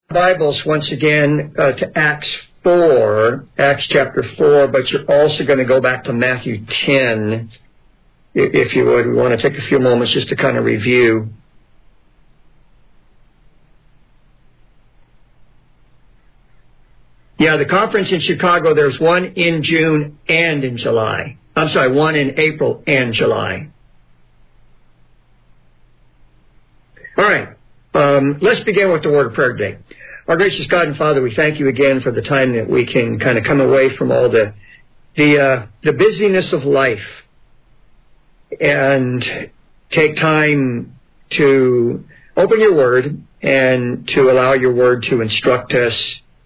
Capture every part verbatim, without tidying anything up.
Bibles once again uh, to Acts four, Acts chapter four, but you're also going to go back to Matthew ten, if you would. We want to take a few moments just to kind of review. Yeah, the conference in Chicago, there's one in June and in July. I'm sorry, one in April and July. All right, um, let's begin with the word of prayer today. Our gracious God and Father, we thank you again for the time that we can kind of come away from all the the uh, the busyness of life and take time to open your word and to allow your word to instruct us,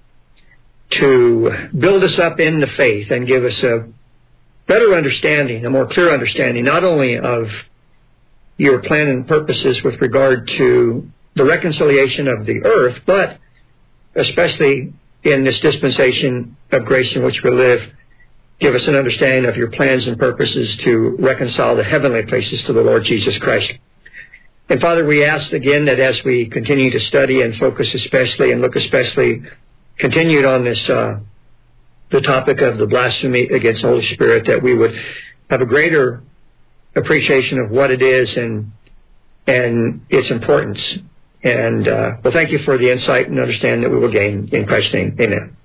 to build us up in the faith and give us a better understanding, a more clear understanding, not only of your plan and purposes with regard to the reconciliation of the earth, but especially in this dispensation of grace in which we live, give us an understanding of your plans and purposes to reconcile the heavenly places to the Lord Jesus Christ. And Father, we ask again that as we continue to study and focus especially and look especially continued on this, uh, the topic of the blasphemy against the Holy Spirit, that we would have a greater appreciation of what it is and and its importance. And, uh, well, thank you for the insight and understanding that we will gain in Christ's name. Amen.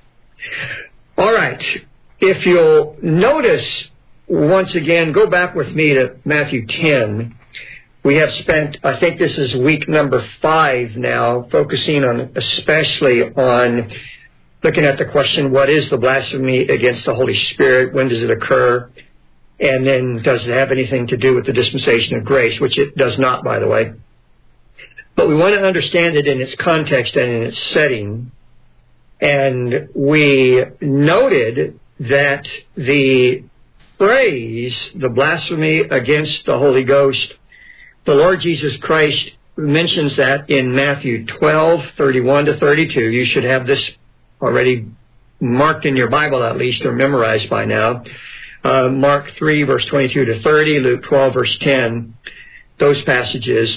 All right. If you'll notice, once again, go back with me to Matthew ten. We have spent, I think this is week number five now, focusing on, especially on looking at the question, what is the blasphemy against the Holy Spirit? When does it occur? And then does it have anything to do with the dispensation of grace, which it does not, by the way. But we want to understand it in its context and in its setting. And we noted that the phrase, the blasphemy against the Holy Ghost, the Lord Jesus Christ mentions that in Matthew twelve, thirty-one to thirty-two. You should have this already marked in your Bible at least, or memorized by now. Uh, Mark three, verse twenty-two to thirty, Luke twelve, verse ten, those passages.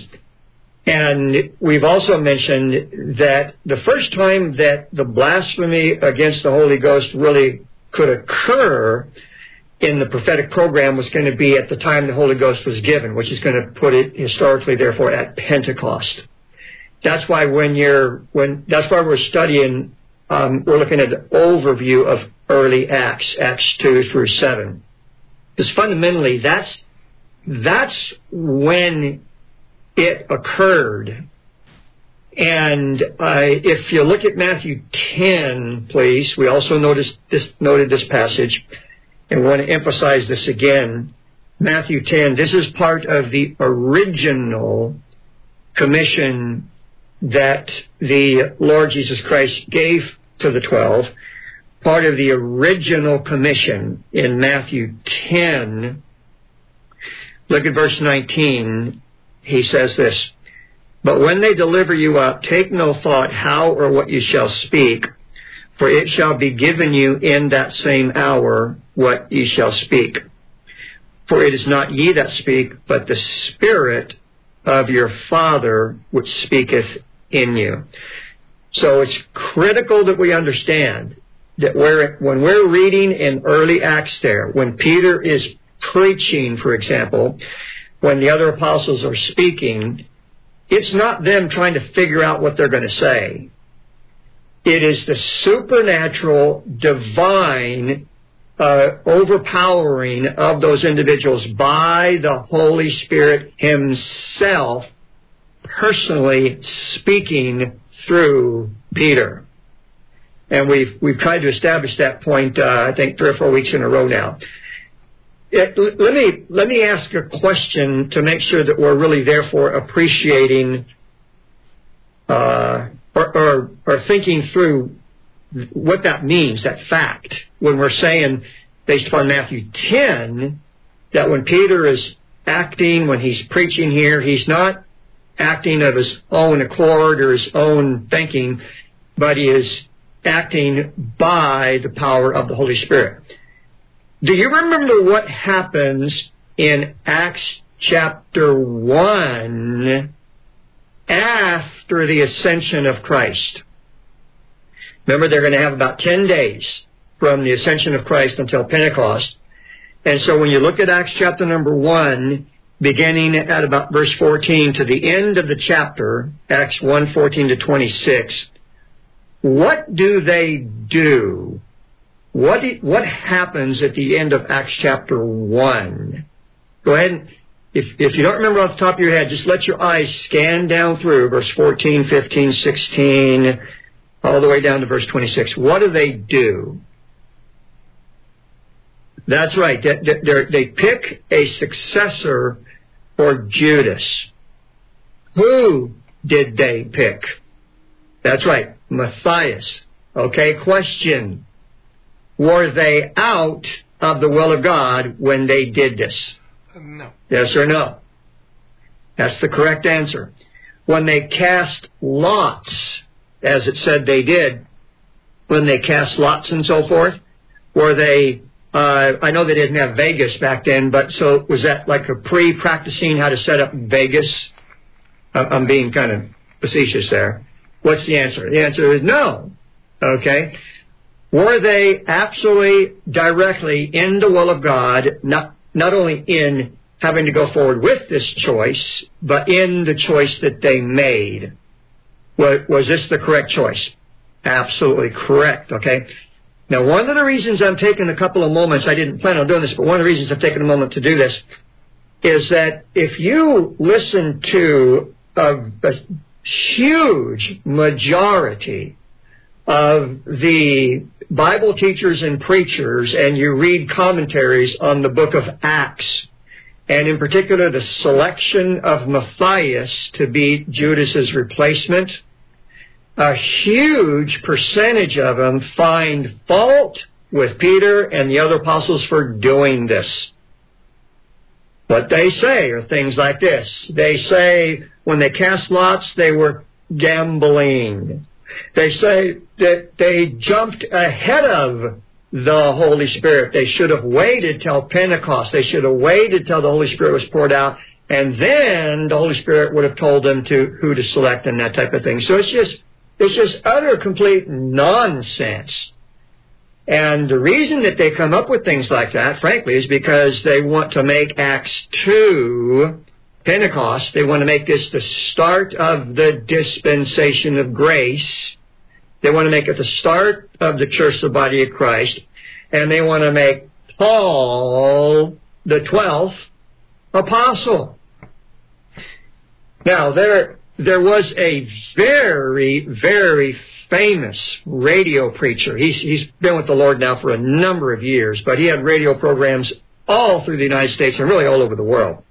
And we've also mentioned that the first time that the blasphemy against the Holy Ghost really could occur in the prophetic program was going to be at the time the Holy Ghost was given, which is going to put it historically, therefore, at Pentecost. That's why when you're, when, that's why we're studying, um, we're looking at an overview of early Acts, Acts two through seven. Because fundamentally, that's, that's when it occurred. And uh, if you look at Matthew ten, please, we also noticed this, noted this passage, and we want to emphasize this again. Matthew ten, this is part of the original commission that the Lord Jesus Christ gave to the twelve. Part of the original commission in Matthew ten. Look at verse nineteen. He says this, "But when they deliver you up, take no thought how or what you shall speak, for it shall be given you in that same hour what ye shall speak. For it is not ye that speak, but the Spirit of your Father which speaketh in you." So it's critical that we understand that we're, when we're reading in early Acts there, when Peter is preaching, for example, when the other apostles are speaking, it's not them trying to figure out what they're going to say. It is the supernatural, divine, uh, overpowering of those individuals by the Holy Spirit Himself personally speaking through Peter. And we've we've tried to establish that point, uh, I think, three or four weeks in a row now. It, let me let me ask a question to make sure that we're really therefore appreciating uh, or, or or thinking through what that means, that fact, when we're saying, based upon Matthew ten, that when Peter is acting, when he's preaching here, he's not acting of his own accord or his own thinking, but he is acting by the power of the Holy Spirit. Do you remember what happens in Acts chapter one after the ascension of Christ? Remember, they're going to have about ten days from the ascension of Christ until Pentecost. And so when you look at Acts chapter number one, beginning at about verse fourteen to the end of the chapter, Acts one, fourteen to twenty-six, what do they do? What do, what happens at the end of Acts chapter one? Go ahead and, if, if you don't remember off the top of your head, just let your eyes scan down through verse fourteen, fifteen, sixteen, all the way down to verse twenty-six. What do they do? That's right. They, they, they pick a successor for Judas. Who did they pick? That's right, Matthias. Okay, question. Were they out of the will of God when they did this? No. Yes or no? That's the correct answer. When they cast lots, as it said they did, when they cast lots and so forth, were they, uh, I know they didn't have Vegas back then, but so was that like a pre-practicing how to set up Vegas? I'm being kind of facetious there. What's the answer? The answer is no. Okay. Were they absolutely directly in the will of God, not not only in having to go forward with this choice, but in the choice that they made? Was, was this the correct choice? Absolutely correct, okay? Now, one of the reasons I'm taking a couple of moments, I didn't plan on doing this, but one of the reasons I've taken a moment to do this is that if you listen to a, a huge majority of the Bible teachers and preachers, and you read commentaries on the book of Acts, and in particular the selection of Matthias to be Judas's replacement, a huge percentage of them find fault with Peter and the other apostles for doing this. What they say are things like this. They say when they cast lots, they were gambling. They say that they jumped ahead of the Holy Spirit. They should have waited till Pentecost. They should have waited till the Holy Spirit was poured out, and then the Holy Spirit would have told them to who to select and that type of thing. So it's just it's just utter complete nonsense. And the reason that they come up with things like that, frankly, is because they want to make Acts two, Pentecost, they want to make this the start of the dispensation of grace. They want to make it the start of the church, the body of Christ. And they want to make Paul the twelfth apostle. Now, there, there was a very, very famous radio preacher. He's, he's been with the Lord now for a number of years, but he had radio programs all through the United States and really all over the world.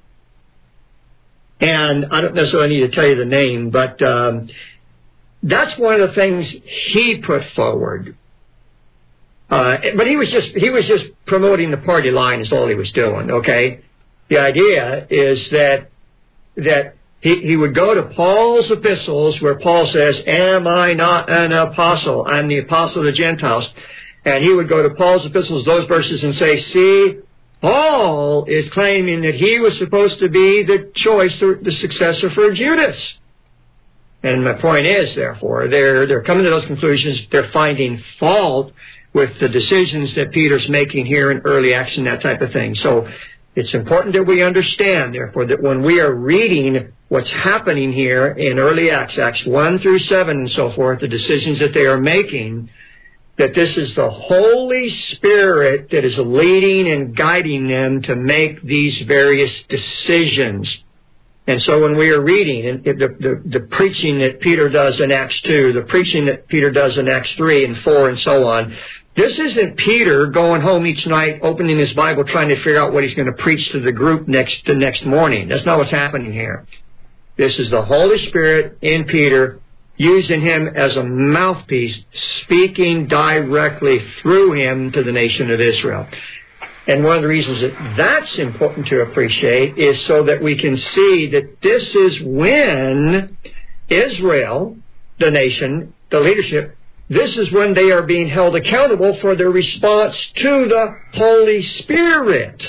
And I don't necessarily need to tell you the name, but um, that's one of the things he put forward. Uh, but he was just he was just promoting the party line is all he was doing. Okay, the idea is that that he, he would go to Paul's epistles where Paul says, "Am I not an apostle? I'm the apostle of the Gentiles," and he would go to Paul's epistles, those verses, and say, "See, Paul is claiming that he was supposed to be the choice, the successor for Judas." And my point is, therefore, they're, they're coming to those conclusions. They're finding fault with the decisions that Peter's making here in early Acts and that type of thing. So it's important that we understand, therefore, that when we are reading what's happening here in early Acts, Acts one through seven and so forth, the decisions that they are making, that this is the Holy Spirit that is leading and guiding them to make these various decisions. And so when we are reading and the, the, the preaching that Peter does in Acts two, the preaching that Peter does in Acts three and four and so on, this isn't Peter going home each night, opening his Bible, trying to figure out what he's going to preach to the group next the next morning. That's not what's happening here. This is the Holy Spirit in Peter, using him as a mouthpiece, speaking directly through him to the nation of Israel. And one of the reasons that that's important to appreciate is so that we can see that this is when Israel, the nation, the leadership, this is when they are being held accountable for their response to the Holy Spirit.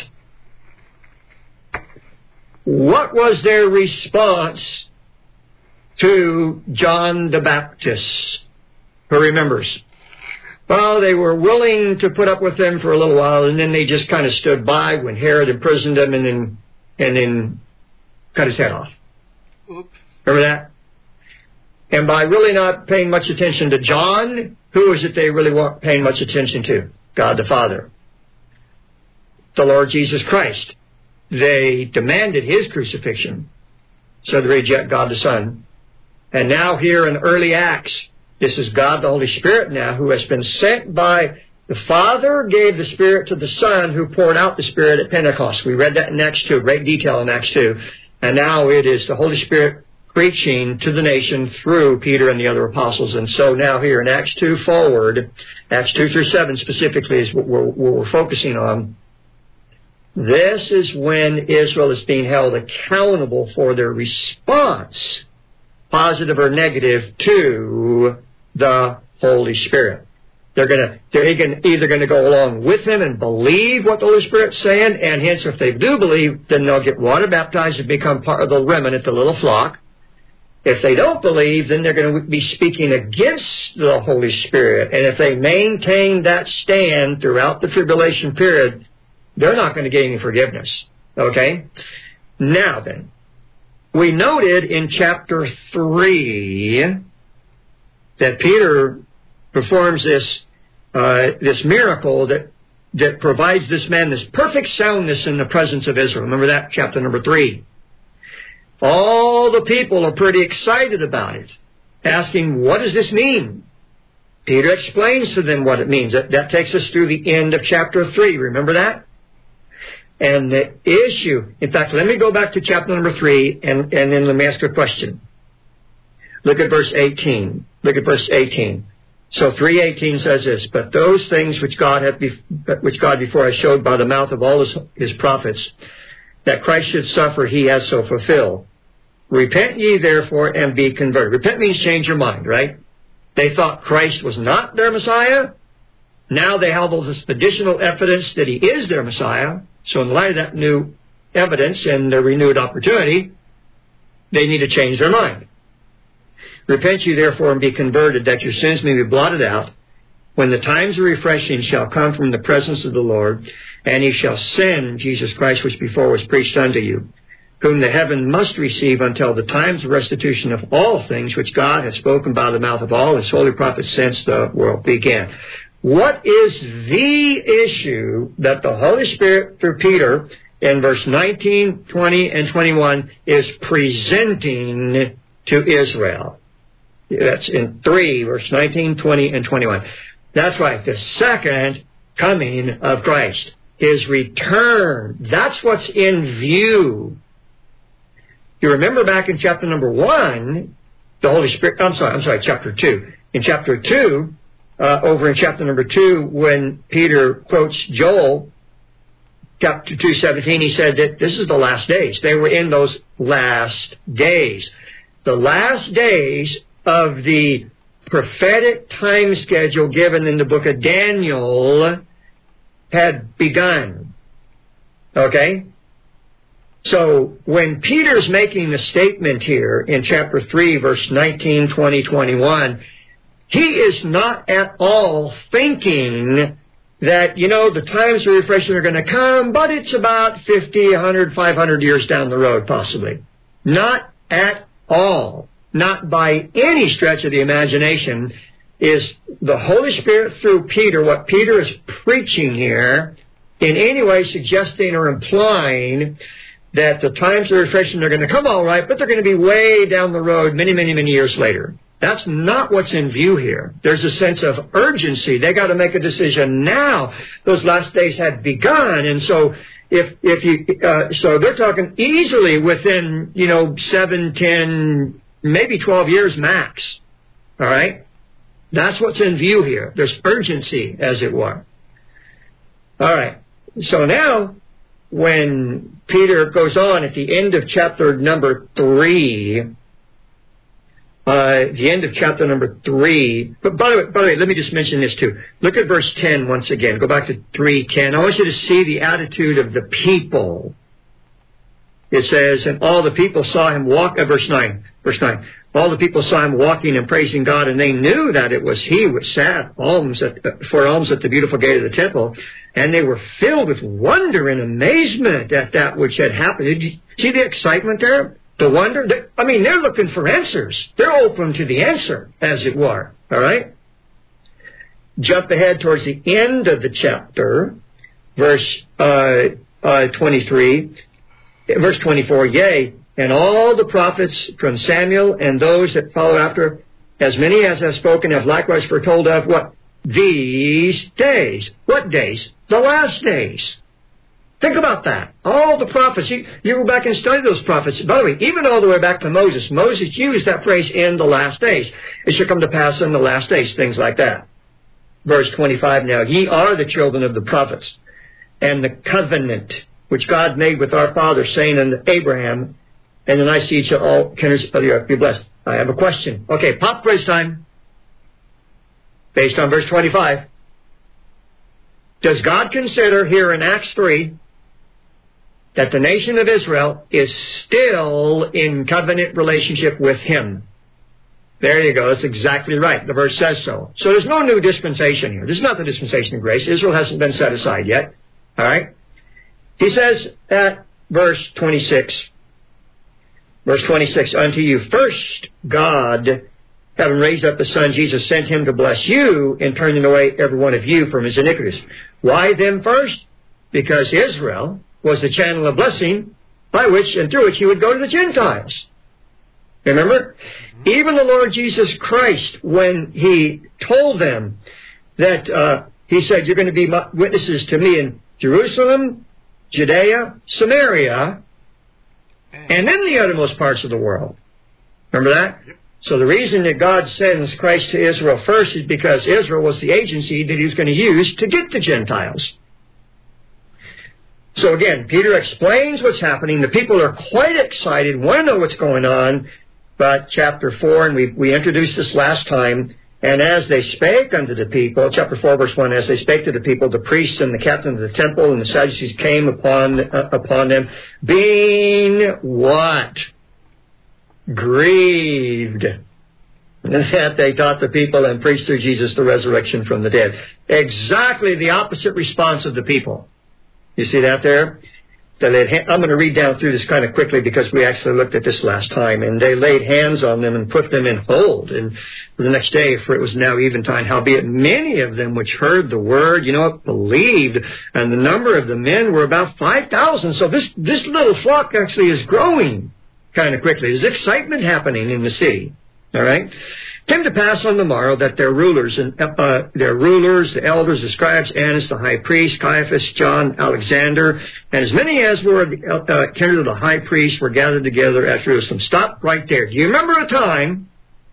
What was their response to John the Baptist? Who remembers? Well, they were willing to put up with them for a little while, and then they just kind of stood by when Herod imprisoned him and then and then cut his head off. Oops. Remember that? And by really not paying much attention to John, who is it they really weren't paying much attention to? God the Father. The Lord Jesus Christ. They demanded his crucifixion, so they reject God the Son. And now here in early Acts, this is God the Holy Spirit now, who has been sent by the Father, gave the Spirit to the Son, who poured out the Spirit at Pentecost. We read that in Acts two, great detail in Acts two. And now it is the Holy Spirit preaching to the nation through Peter and the other apostles. And so now here in Acts two forward, Acts two through seven specifically is what we're, what we're focusing on. This is when Israel is being held accountable for their response, positive or negative, to the Holy Spirit. They're gonna, they're either going to go along with him and believe what the Holy Spirit's saying, and hence if they do believe, then they'll get water baptized and become part of the remnant, the little flock. If they don't believe, then they're going to be speaking against the Holy Spirit. And if they maintain that stand throughout the tribulation period, they're not going to get any forgiveness. Okay? Now then, we noted in chapter three that Peter performs this uh, this miracle that that provides this man this perfect soundness in the presence of Israel. Remember that, chapter number three. All the people are pretty excited about it, asking, what does this mean? Peter explains to them what it means. That, that takes us through the end of chapter three. Remember that? And the issue, in fact, let me go back to chapter number three, and, and then let me ask a question. Look at verse eighteen. Look at verse eighteen. So three eighteen says this, but those things which God had, be, which God before has showed by the mouth of all his, his prophets, that Christ should suffer, he has so fulfilled. Repent ye therefore and be converted. Repent means change your mind, right? They thought Christ was not their Messiah. Now they have all this additional evidence that he is their Messiah. So in light of that new evidence and their renewed opportunity, they need to change their mind. Repent ye therefore and be converted, that your sins may be blotted out, when the times of refreshing shall come from the presence of the Lord, and he shall send Jesus Christ, which before was preached unto you, whom the heaven must receive until the times of restitution of all things which God hath spoken by the mouth of all his holy prophets since the world began. What is the issue that the Holy Spirit, through Peter, in verse nineteen, twenty, and twenty-one, is presenting to Israel? That's in three, verse nineteen, twenty, and twenty-one. That's right, the second coming of Christ. His return. That's what's in view. You remember back in chapter number one, the Holy Spirit, I'm sorry, I'm sorry, chapter two. In chapter two, uh, over in chapter number two, when Peter quotes Joel, chapter two seventeen, he said that this is the last days. They were in those last days. The last days of the prophetic time schedule given in the book of Daniel had begun. Okay? So when Peter's making the statement here in chapter three, verse nineteen, twenty, twenty-one, he is not at all thinking that, you know, the times of refreshing are going to come, but it's about fifty, one hundred, five hundred years down the road, possibly. Not at all. Not by any stretch of the imagination is the Holy Spirit through Peter, what Peter is preaching here, in any way suggesting or implying that the times of refreshing are going to come all right, but they're going to be way down the road many, many, many years later. That's not what's in view here. There's a sense of urgency. They got to make a decision now. Those last days had begun, and so if if you uh, so they're talking easily within, you know, seven, ten, maybe twelve years max. All right? That's what's in view here. There's urgency, as it were. All right. So now, when Peter goes on at the end of chapter number three, uh, the end of chapter number three, but by the way, by the way, let me just mention this too. Look at verse ten once again. Go back to three ten. I want you to see the attitude of the people. It says, and all the people saw him walk, uh, verse nine, verse nine, all the people saw him walking and praising God, and they knew that it was he which sat alms at, for alms at the beautiful gate of the temple, and they were filled with wonder and amazement at that which had happened. Did you see the excitement there? The wonder? I mean, they're looking for answers. They're open to the answer, as it were. All right? Jump ahead towards the end of the chapter, verse uh, uh, twenty-three, verse twenty-four, yea, and all the prophets from Samuel and those that follow after, as many as have spoken, have likewise foretold of what? These days. What days? The last days. Think about that. All the prophets. You, you go back and study those prophets. By the way, even all the way back to Moses. Moses used that phrase, in the last days. It shall come to pass in the last days. Things like that. Verse twenty-five now. Ye are the children of the prophets, and the covenant which God made with our father, saying unto Abraham, and then I see shall all kindreds of the earth be blessed. I have a question. Okay, pop quiz time. Based on verse twenty-five. Does God consider here in Acts three that the nation of Israel is still in covenant relationship with Him? There you go. That's exactly right. The verse says so. So there's no new dispensation here. This is not the dispensation of grace. Israel hasn't been set aside yet. All right? He says at verse twenty-six, verse twenty-six, unto you first God, having raised up the Son, Jesus, sent Him to bless you in turning away every one of you from his iniquities. Why then first? Because Israel was the channel of blessing by which and through which He would go to the Gentiles. Remember? Mm-hmm. Even the Lord Jesus Christ, when He told them that, uh, He said, you're going to be witnesses to Me in Jerusalem, Judea, Samaria, and then the uttermost parts of the world. Remember that? Yep. So the reason that God sends Christ to Israel first is because Israel was the agency that He was going to use to get the Gentiles. So again, Peter explains what's happening. The people are quite excited, want to know what's going on. But chapter four, and we, we introduced this last time, and as they spake unto the people, chapter four, verse one, as they spake to the people, the priests and the captains of the temple and the Sadducees came upon, uh, upon them, being what? Grieved. That they taught the people and preached through Jesus the resurrection from the dead. Exactly the opposite response of the people. You see that there? I'm going to read down through this kind of quickly because we actually looked at this last time. And they laid hands on them and put them in hold. And the next day, for it was now eventide, howbeit many of them which heard the word, you know, believed. And the number of the men were about five thousand. So this, this little flock actually is growing kind of quickly. There's excitement happening in the city. All right? Came to pass on the morrow that their rulers, and uh, their rulers, the elders, the scribes, Annas, the high priest, Caiaphas, John, Alexander, and as many as were uh, kindred of the high priest were gathered together at Jerusalem. Stop right there. Do you remember a time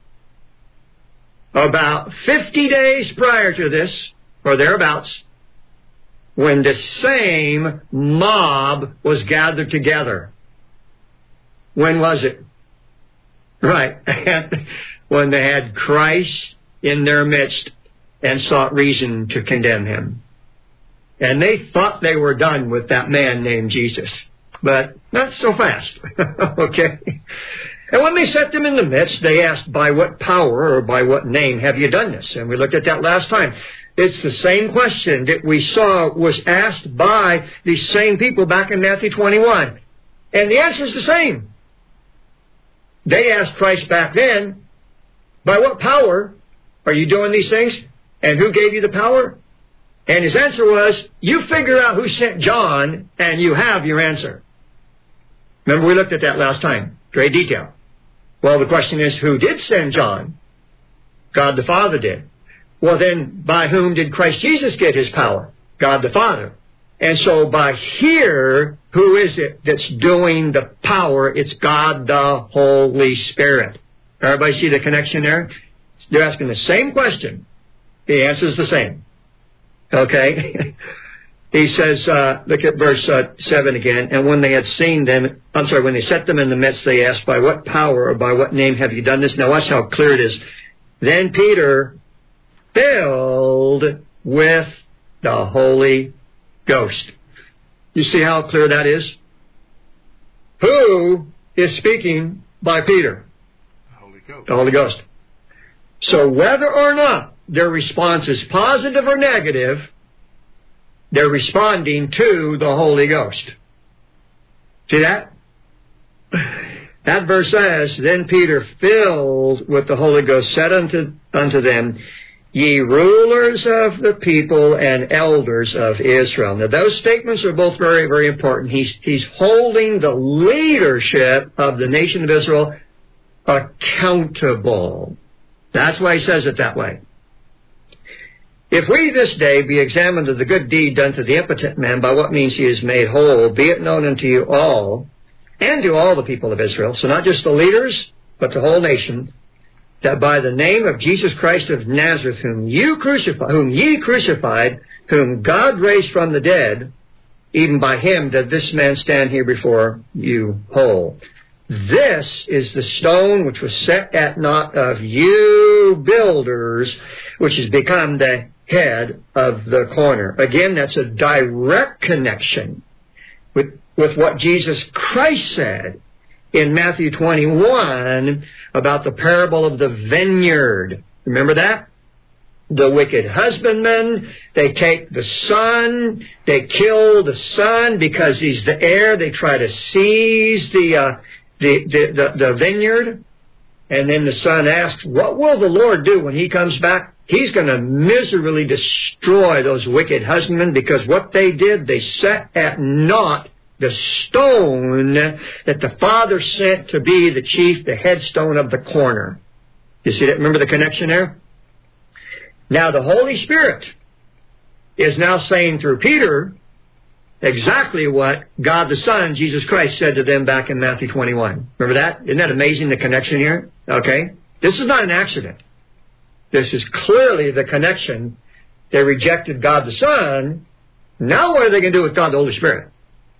about fifty days prior to this, or thereabouts, when the same mob was gathered together? When was it? Right. When they had Christ in their midst and sought reason to condemn Him. And they thought they were done with that man named Jesus. But not so fast. Okay? And when they set them in the midst, they asked, by what power or by what name have you done this? And we looked at that last time. It's the same question that we saw was asked by these same people back in Matthew twenty-one. And the answer is the same. They asked Christ back then, by what power are you doing these things? And who gave you the power? And His answer was, you figure out who sent John, and you have your answer. Remember, we looked at that last time. Great detail. Well, the question is, who did send John? God the Father did. Well, then, by whom did Christ Jesus get His power? God the Father. And so by here, who is it that's doing the power? It's God the Holy Spirit. Everybody see the connection there? They're asking the same question. The answer is the same. Okay? He says, uh, look at verse uh, seven again. And when they had seen them, I'm sorry, when they set them in the midst, they asked, by what power or by what name have you done this? Now watch how clear it is. Then Peter, filled with the Holy Ghost. You see how clear that is? Who is speaking by Peter? Holy The Holy Ghost. So whether or not their response is positive or negative, they're responding to the Holy Ghost. See that? That verse says, Then Peter, filled with the Holy Ghost, said unto, unto them, Ye rulers of the people and elders of Israel. Now those statements are both very, very important. He's, he's holding the leadership of the nation of Israel accountable. That's why he says it that way. If we this day be examined of the good deed done to the impotent man, by what means he is made whole, be it known unto you all, and to all the people of Israel, so not just the leaders, but the whole nation, that by the name of Jesus Christ of Nazareth, whom you crucified, whom ye crucified, whom God raised from the dead, even by him did this man stand here before you whole. This is the stone which was set at naught of you builders, which has become the head of the corner. Again, that's a direct connection with, with what Jesus Christ said in Matthew twenty-one about the parable of the vineyard. Remember that? The wicked husbandman, they take the son, they kill the son because he's the heir. They try to seize the, uh, the, the, the, the vineyard. And then the son asks, what will the Lord do when he comes back? He's going to miserably destroy those wicked husbandmen because what they did, they set at naught the stone that the Father sent to be the chief, the headstone of the corner. You see that? Remember the connection there? Now the Holy Spirit is now saying through Peter exactly what God the Son, Jesus Christ, said to them back in Matthew twenty-one. Remember that? Isn't that amazing, the connection here? Okay? This is not an accident. This is clearly the connection. They rejected God the Son. Now what are they going to do with God the Holy Spirit?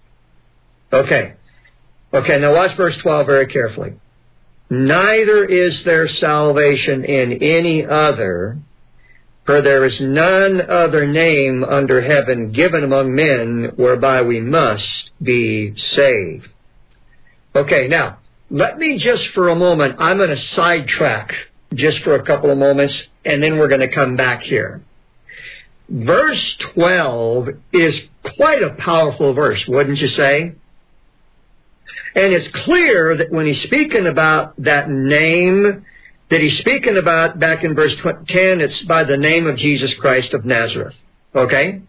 Okay. Okay, now watch verse twelve very carefully. Neither is there salvation in any other, for there is none other name under heaven given among men whereby we must be saved. Okay, now, let me just for a moment, I'm going to sidetrack just for a couple of moments, and then we're going to come back here. Verse twelve is quite a powerful verse, wouldn't you say? And it's clear that when he's speaking about that name, that he's speaking about, back in verse ten, it's by the name of Jesus Christ of Nazareth. Okay?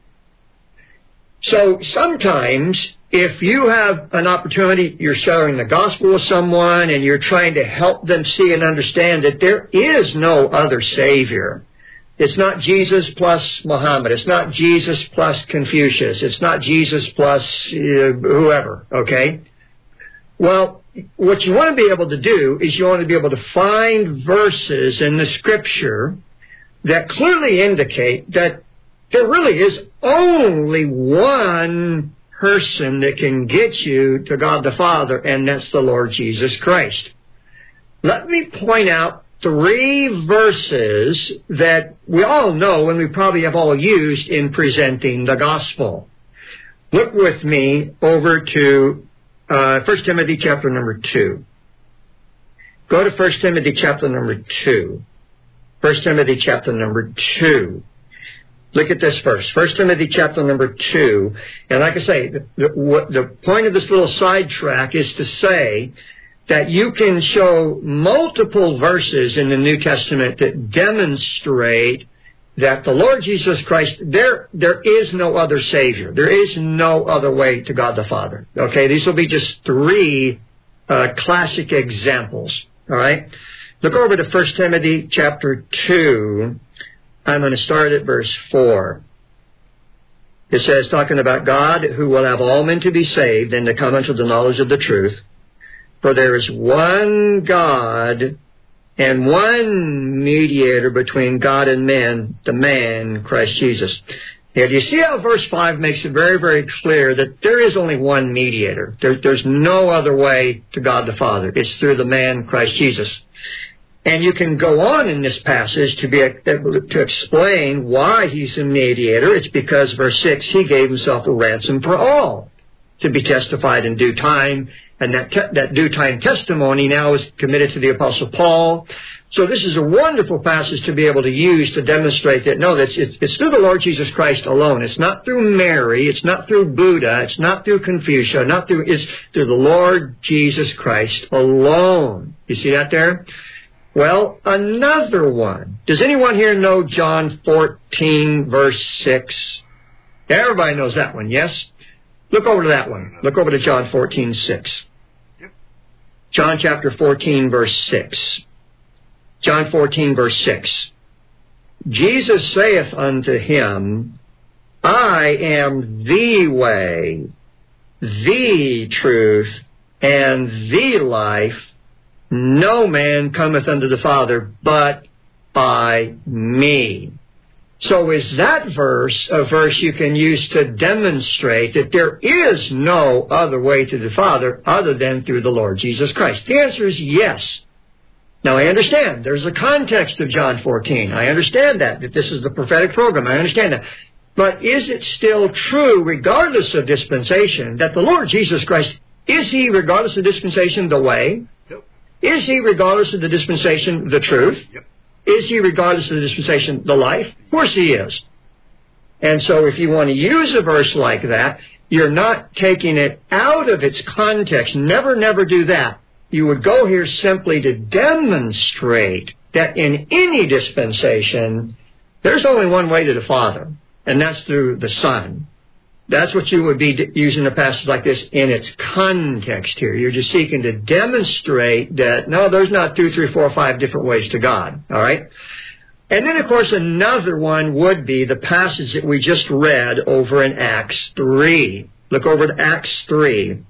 So sometimes, if you have an opportunity, you're sharing the gospel with someone, and you're trying to help them see and understand that there is no other Savior. It's not Jesus plus Muhammad. It's not Jesus plus Confucius. It's not Jesus plus uh, whoever. Okay? Well, what you want to be able to do is you want to be able to find verses in the Scripture that clearly indicate that there really is only one person that can get you to God the Father, and that's the Lord Jesus Christ. Let me point out three verses that we all know and we probably have all used in presenting the gospel. Look with me over to Uh, First Timothy chapter number two. Go to First Timothy chapter number two. First Timothy chapter number two. Look at this verse. First Timothy chapter number two. And like I say, the, the, what, the point of this little sidetrack is to say that you can show multiple verses in the New Testament that demonstrate that the Lord Jesus Christ, there, there is no other Savior. There is no other way to God the Father. Okay, these will be just three uh, classic examples. All right? Look over to First Timothy chapter two. I'm going to start at verse four. It says, talking about God, who will have all men to be saved and to come unto the knowledge of the truth. For there is one God and one mediator between God and men, the man, Christ Jesus. Now, do you see how verse five makes it very, very clear that there is only one mediator? There, there's no other way to God the Father. It's through the man, Christ Jesus. And you can go on in this passage to be to explain why he's a mediator. It's because, verse six, he gave himself a ransom for all, to be testified in due time, And that, te- that due time testimony now is committed to the Apostle Paul. So this is a wonderful passage to be able to use to demonstrate that, no, that's, it's, it's through the Lord Jesus Christ alone. It's not through Mary. It's not through Buddha. It's not through Confucius. Not through, it's through the Lord Jesus Christ alone. You see that there? Well, another one. Does anyone here know John fourteen, verse six? Everybody knows that one, yes? Look over to that one. Look over to John fourteen, six. John chapter fourteen, verse six. John fourteen, verse six. Jesus saith unto him, I am the way, the truth, and the life. No man cometh unto the Father but by me. So is that verse a verse you can use to demonstrate that there is no other way to the Father other than through the Lord Jesus Christ? The answer is yes. Now, I understand there's a context of John fourteen. I understand that, that this is the prophetic program. I understand that. But is it still true, regardless of dispensation, that the Lord Jesus Christ, is He, regardless of dispensation, the way? Yep. Is He, regardless of the dispensation, the truth? Yep. Is He, regardless of the dispensation, the life? Of course He is. And so if you want to use a verse like that, you're not taking it out of its context. Never, never do that. You would go here simply to demonstrate that in any dispensation, there's only one way to the Father, and that's through the Son. That's what you would be using a passage like this in its context here. You're just seeking to demonstrate that, no, there's not two, three, four, five different ways to God. All right? And then, of course, another one would be the passage that we just read over in Acts three. Look over to Acts three.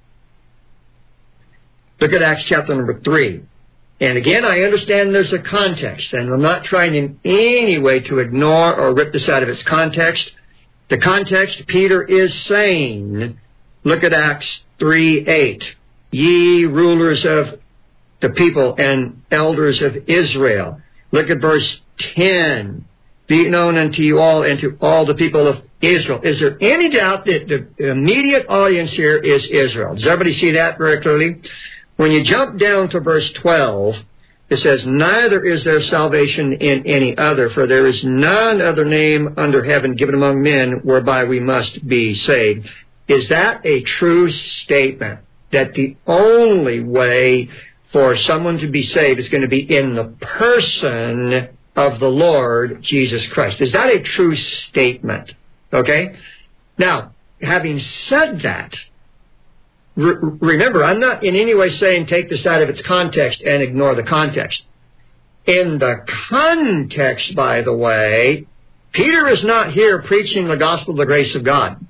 Look at Acts chapter number three. And again, I understand there's a context, and I'm not trying in any way to ignore or rip this out of its context. The context, Peter is saying, look at Acts three eight. Ye rulers of the people and elders of Israel. Look at verse ten. Be it known unto you all and to all the people of Israel. Is there any doubt that the immediate audience here is Israel? Does everybody see that very clearly? When you jump down to verse twelve, it says, neither is there salvation in any other, for there is none other name under heaven given among men whereby we must be saved. Is that a true statement? That the only way for someone to be saved is going to be in the person of the Lord Jesus Christ. Is that a true statement? Okay? Now, having said that, re- remember, I'm not in any way saying take this out of its context and ignore the context. In the context, by the way, Peter is not here preaching the gospel of the grace of God.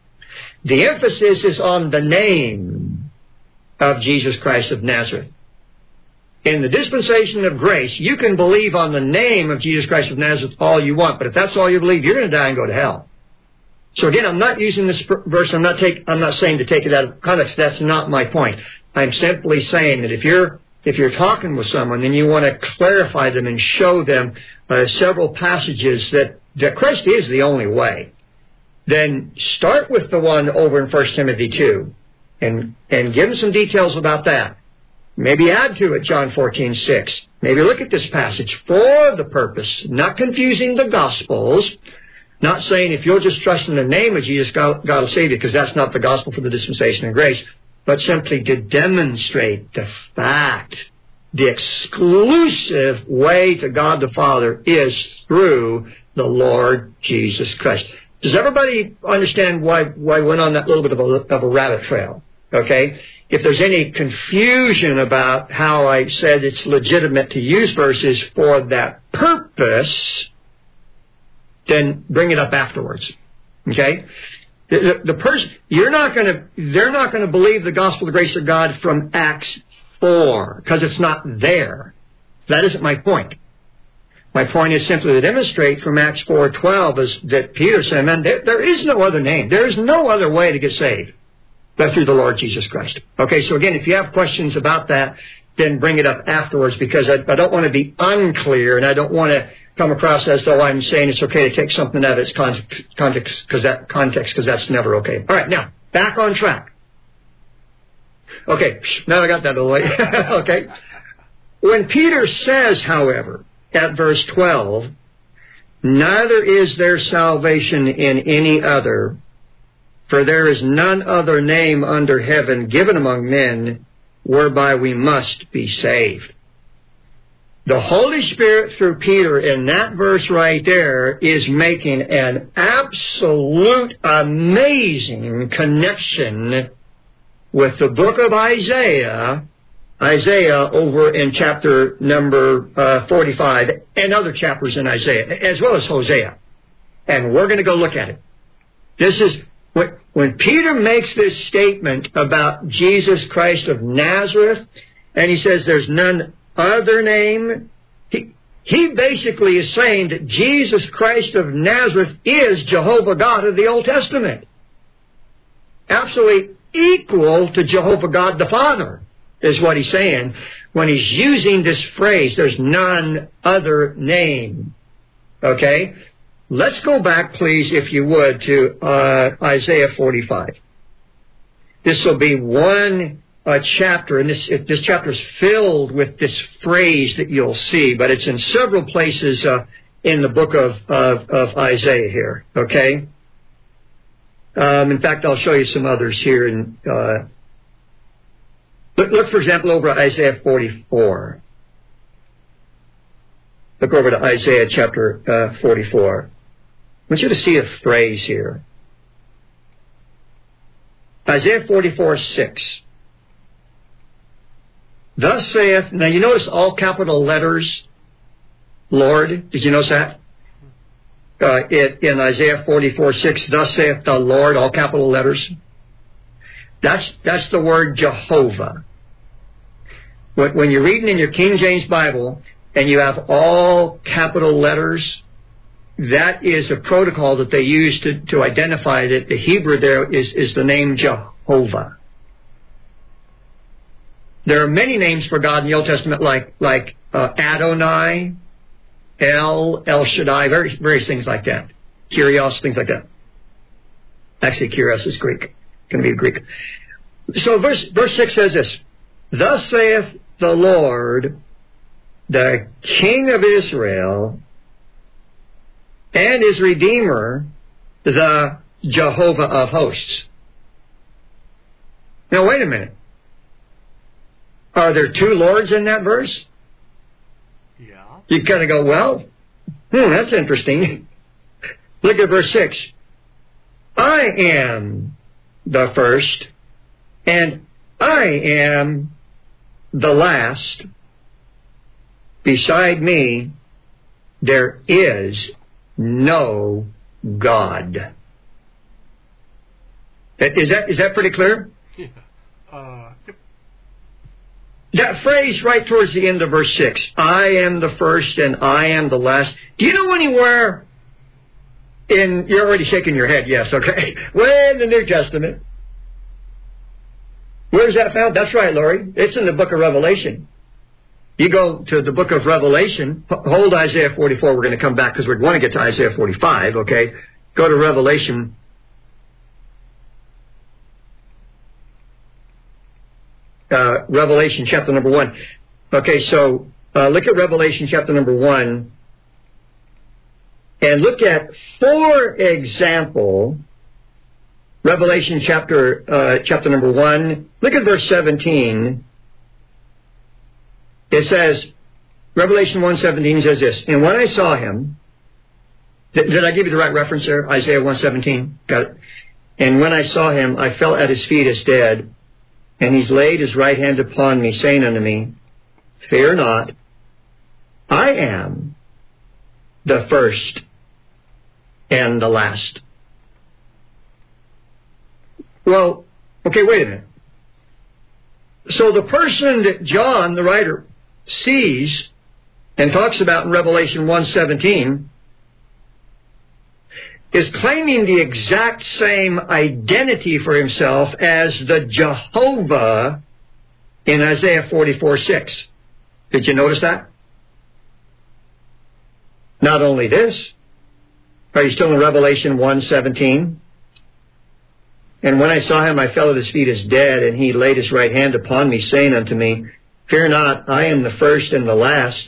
The emphasis is on the name of Jesus Christ of Nazareth. In the dispensation of grace, you can believe on the name of Jesus Christ of Nazareth all you want, but if that's all you believe, you're going to die and go to hell. So again, I'm not using this verse, I'm not take, I'm not saying to take it out of context. That's not my point. I'm simply saying that if you're if you're talking with someone and you want to clarify them and show them uh, several passages that, that Christ is the only way, then start with the one over in First Timothy two and, and give them some details about that. Maybe add to it John fourteen six. Maybe look at this passage for the purpose, not confusing the Gospels, not saying if you'll just trust in the name of Jesus, God, God will save you, because that's not the gospel for the dispensation of grace, but simply to demonstrate the fact, the exclusive way to God the Father is through the Lord Jesus Christ. Does everybody understand why, why I went on that little bit of a, of a rabbit trail? Okay? If there's any confusion about how I said it's legitimate to use verses for that purpose, then bring it up afterwards. Okay? The, the, the person, you're not going to, they're not going to believe the gospel of the grace of God from Acts four, because it's not there. That isn't my point. My point is simply to demonstrate from Acts four twelve is that Peter said, man, there, there is no other name. There is no other way to get saved but through the Lord Jesus Christ. Okay, so again, if you have questions about that, then bring it up afterwards, because I, I don't want to be unclear, and I don't want to come across as though I'm saying it's okay to take something out of its context, because that context, because that's never okay. All right, now back on track. Okay, now I got that out of the way. Okay. When Peter says, however, at verse twelve, neither is there salvation in any other, for there is none other name under heaven given among men whereby we must be saved. The Holy Spirit through Peter in that verse right there is making an absolute amazing connection with the book of Isaiah, Isaiah over in chapter number uh, forty-five and other chapters in Isaiah, as well as Hosea. And we're going to go look at it. This is when, when Peter makes this statement about Jesus Christ of Nazareth, and he says there's none other name, he, he basically is saying that Jesus Christ of Nazareth is Jehovah God of the Old Testament. Absolutely equal to Jehovah God the Father, is what he's saying when he's using this phrase, there's none other name. Okay? Let's go back, please, if you would, to uh, Isaiah forty-five. This will be one uh, chapter, and this, this chapter is filled with this phrase that you'll see, but it's in several places uh, in the book of, of, of Isaiah here. Okay? Um, in fact, I'll show you some others here. In, uh, look, look, for example, over at Isaiah forty-four. Look over to Isaiah chapter uh, forty-four. I want you to see a phrase here. Isaiah forty-four, six. Thus saith, now you notice all capital letters, Lord. Did you notice that? Uh, it, in Isaiah forty-four, six, thus saith the Lord, all capital letters. That's, that's the word Jehovah. When, when you're reading in your King James Bible and you have all capital letters, that is a protocol that they use to, to identify that the Hebrew there is, is the name Jehovah. There are many names for God in the Old Testament, like, like uh, Adonai, El, El Shaddai, various, various things like that. Kyrios, things like that. Actually, Kyrios is Greek. Going to be Greek. So verse, verse six says this, thus saith the Lord, the King of Israel, and his Redeemer, the Jehovah of hosts. Now, wait a minute. Are there two Lords in that verse? Yeah. You kind of go, well, hmm, that's interesting. Look at verse six. I am the first, and I am the last. Beside me, there is no God. Is that, is that pretty clear? Yeah. Uh, yep. That phrase right towards the end of verse six, I am the first and I am the last. Do you know anywhere in, you're already shaking your head, yes, okay. Well, in the New Testament. Where's that found? That's right, Laurie. It's in the book of Revelation. You go to the book of Revelation, hold Isaiah forty-four, we're going to come back because we want to get to Isaiah forty-five, okay? Go to Revelation. Uh, Revelation chapter number one. Okay, so uh, look at Revelation chapter number one and look at, for example, Revelation chapter uh, chapter number one. Look at verse seventeen. It says, Revelation one seventeen says this, and when I saw him, did, did I give you the right reference there? Isaiah one seventeen? Got it. And when I saw him, I fell at his feet as dead, and he's laid his right hand upon me, saying unto me, fear not, I am the first and the last. Well, okay, wait a minute. So the person that John, the writer, sees and talks about in Revelation one seventeen is claiming the exact same identity for himself as the Jehovah in Isaiah forty-four six. Did you notice that? Not only this, are you still in Revelation one seventeen? And when I saw him, I fell at his feet as dead, and he laid his right hand upon me, saying unto me, Fear not, I am the first and the last.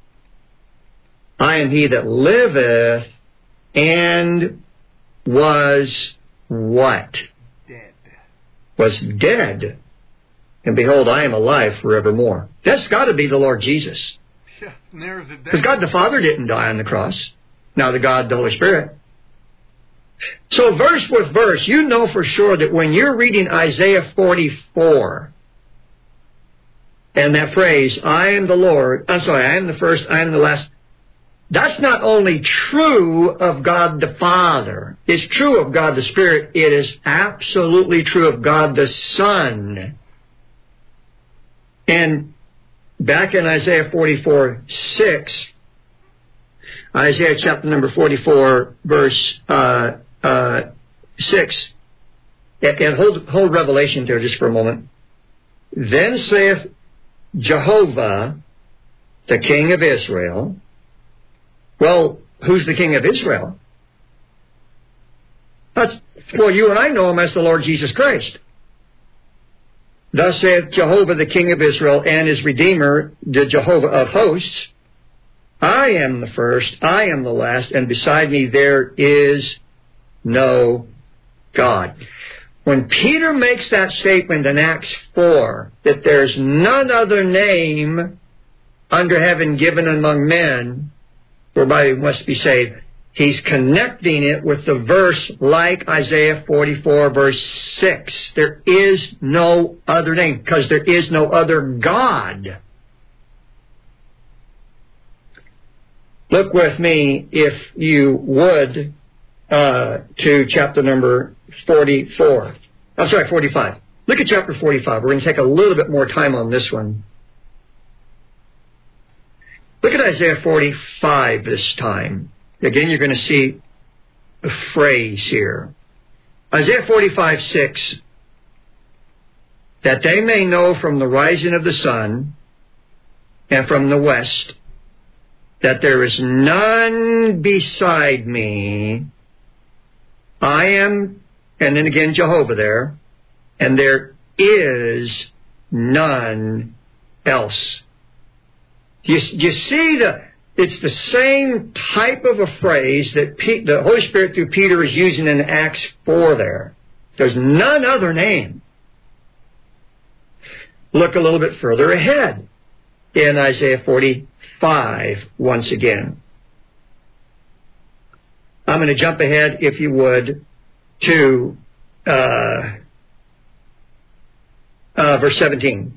I am he that liveth and was what? Dead. Was dead. And behold, I am alive forevermore. That's got to be the Lord Jesus. Yeah, there's a Because God the Father didn't die on the cross. Now the God, the Holy Spirit. So verse with verse, you know for sure that when you're reading Isaiah forty-four, and that phrase, I am the Lord, I'm sorry, I am the first, I am the last, that's not only true of God the Father, it's true of God the Spirit, it is absolutely true of God the Son. And back in Isaiah forty-four, six, Isaiah chapter number forty-four, verse uh, uh, six, and, and hold, hold Revelation there just for a moment. Then saith Jehovah, the King of Israel. Well, who's the King of Israel? That's, well, you and I know him as the Lord Jesus Christ. Thus saith Jehovah, the King of Israel, and his Redeemer, the Jehovah of hosts, I am the first, I am the last, and beside me there is no God. When Peter makes that statement in Acts four, that there's none other name under heaven given among men whereby we must be saved, he's connecting it with the verse like Isaiah forty-four, verse six. There is no other name, because there is no other God. Look with me, if you would, uh, to chapter number forty-four. I'm sorry, forty-five. Look at chapter forty-five. We're going to take a little bit more time on this one. Look at Isaiah forty-five this time. Again, you're going to see a phrase here. Isaiah forty-five, six. That they may know from the rising of the sun and from the west that there is none beside me. I am, and then again Jehovah there, and there is none else. You, you see, the it's the same type of a phrase that P, the Holy Spirit through Peter is using in Acts four there. There's none other name. Look a little bit further ahead in Isaiah forty-five once again. I'm going to jump ahead, if you would, to uh, uh, verse seventeen.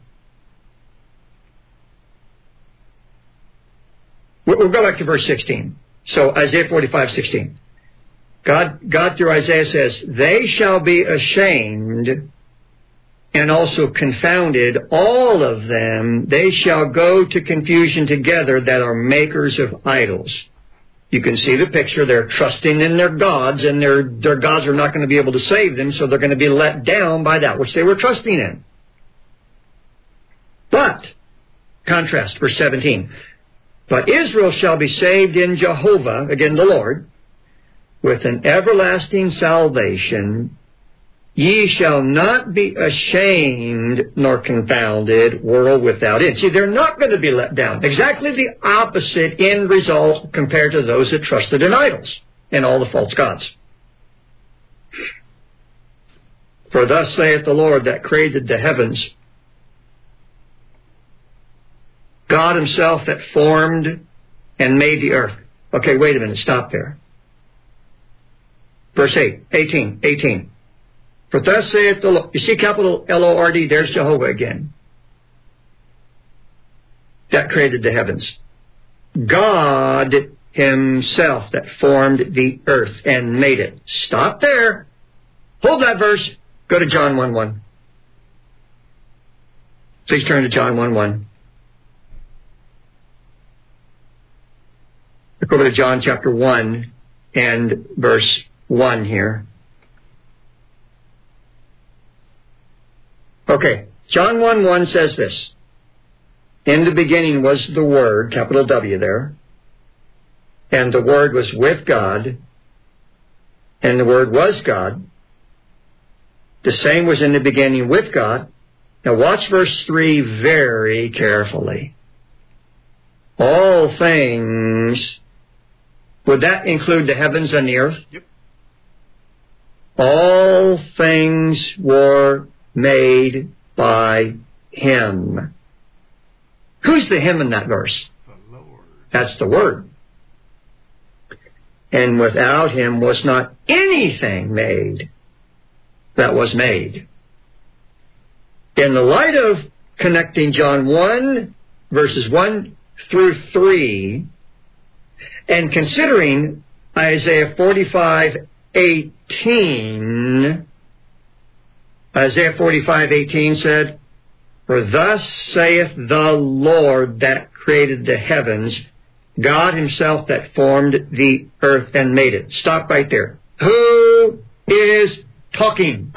We'll go back to verse sixteen. So Isaiah forty-five, sixteen. God, God through Isaiah says, they shall be ashamed and also confounded, all of them. They shall go to confusion together that are makers of idols. You can see the picture. They're trusting in their gods, and their, their gods are not going to be able to save them, so they're going to be let down by that which they were trusting in. But, contrast, verse seventeen. But Israel shall be saved in Jehovah, again the Lord, with an everlasting salvation. Ye shall not be ashamed nor confounded, world without end. See, they're not going to be let down. Exactly the opposite end result compared to those that trusted in idols and all the false gods. For thus saith the Lord that created the heavens, God himself that formed and made the earth. Okay, wait a minute, stop there. Verse eight, eighteen, eighteen. For thus saith the Lord. You see capital L O R D, there's Jehovah again. That created the heavens. God himself that formed the earth and made it. Stop there. Hold that verse. Go to John one one. Please turn to John one one. Look over to John chapter one and verse one here. Okay, John one one says this. In the beginning was the Word, capital W there, and the Word was with God, and the Word was God. The same was in the beginning with God. Now watch verse three very carefully. All things, would that include the heavens and the earth? Yep. All things were made by Him. Who's the Him in that verse? The Lord. That's the Word. And without Him was not anything made that was made. In the light of connecting John one, verses one through three, and considering Isaiah forty-five eighteen, Isaiah forty-five eighteen said, "For thus saith the Lord that created the heavens, God Himself that formed the earth and made it." Stop right there. Who is talking?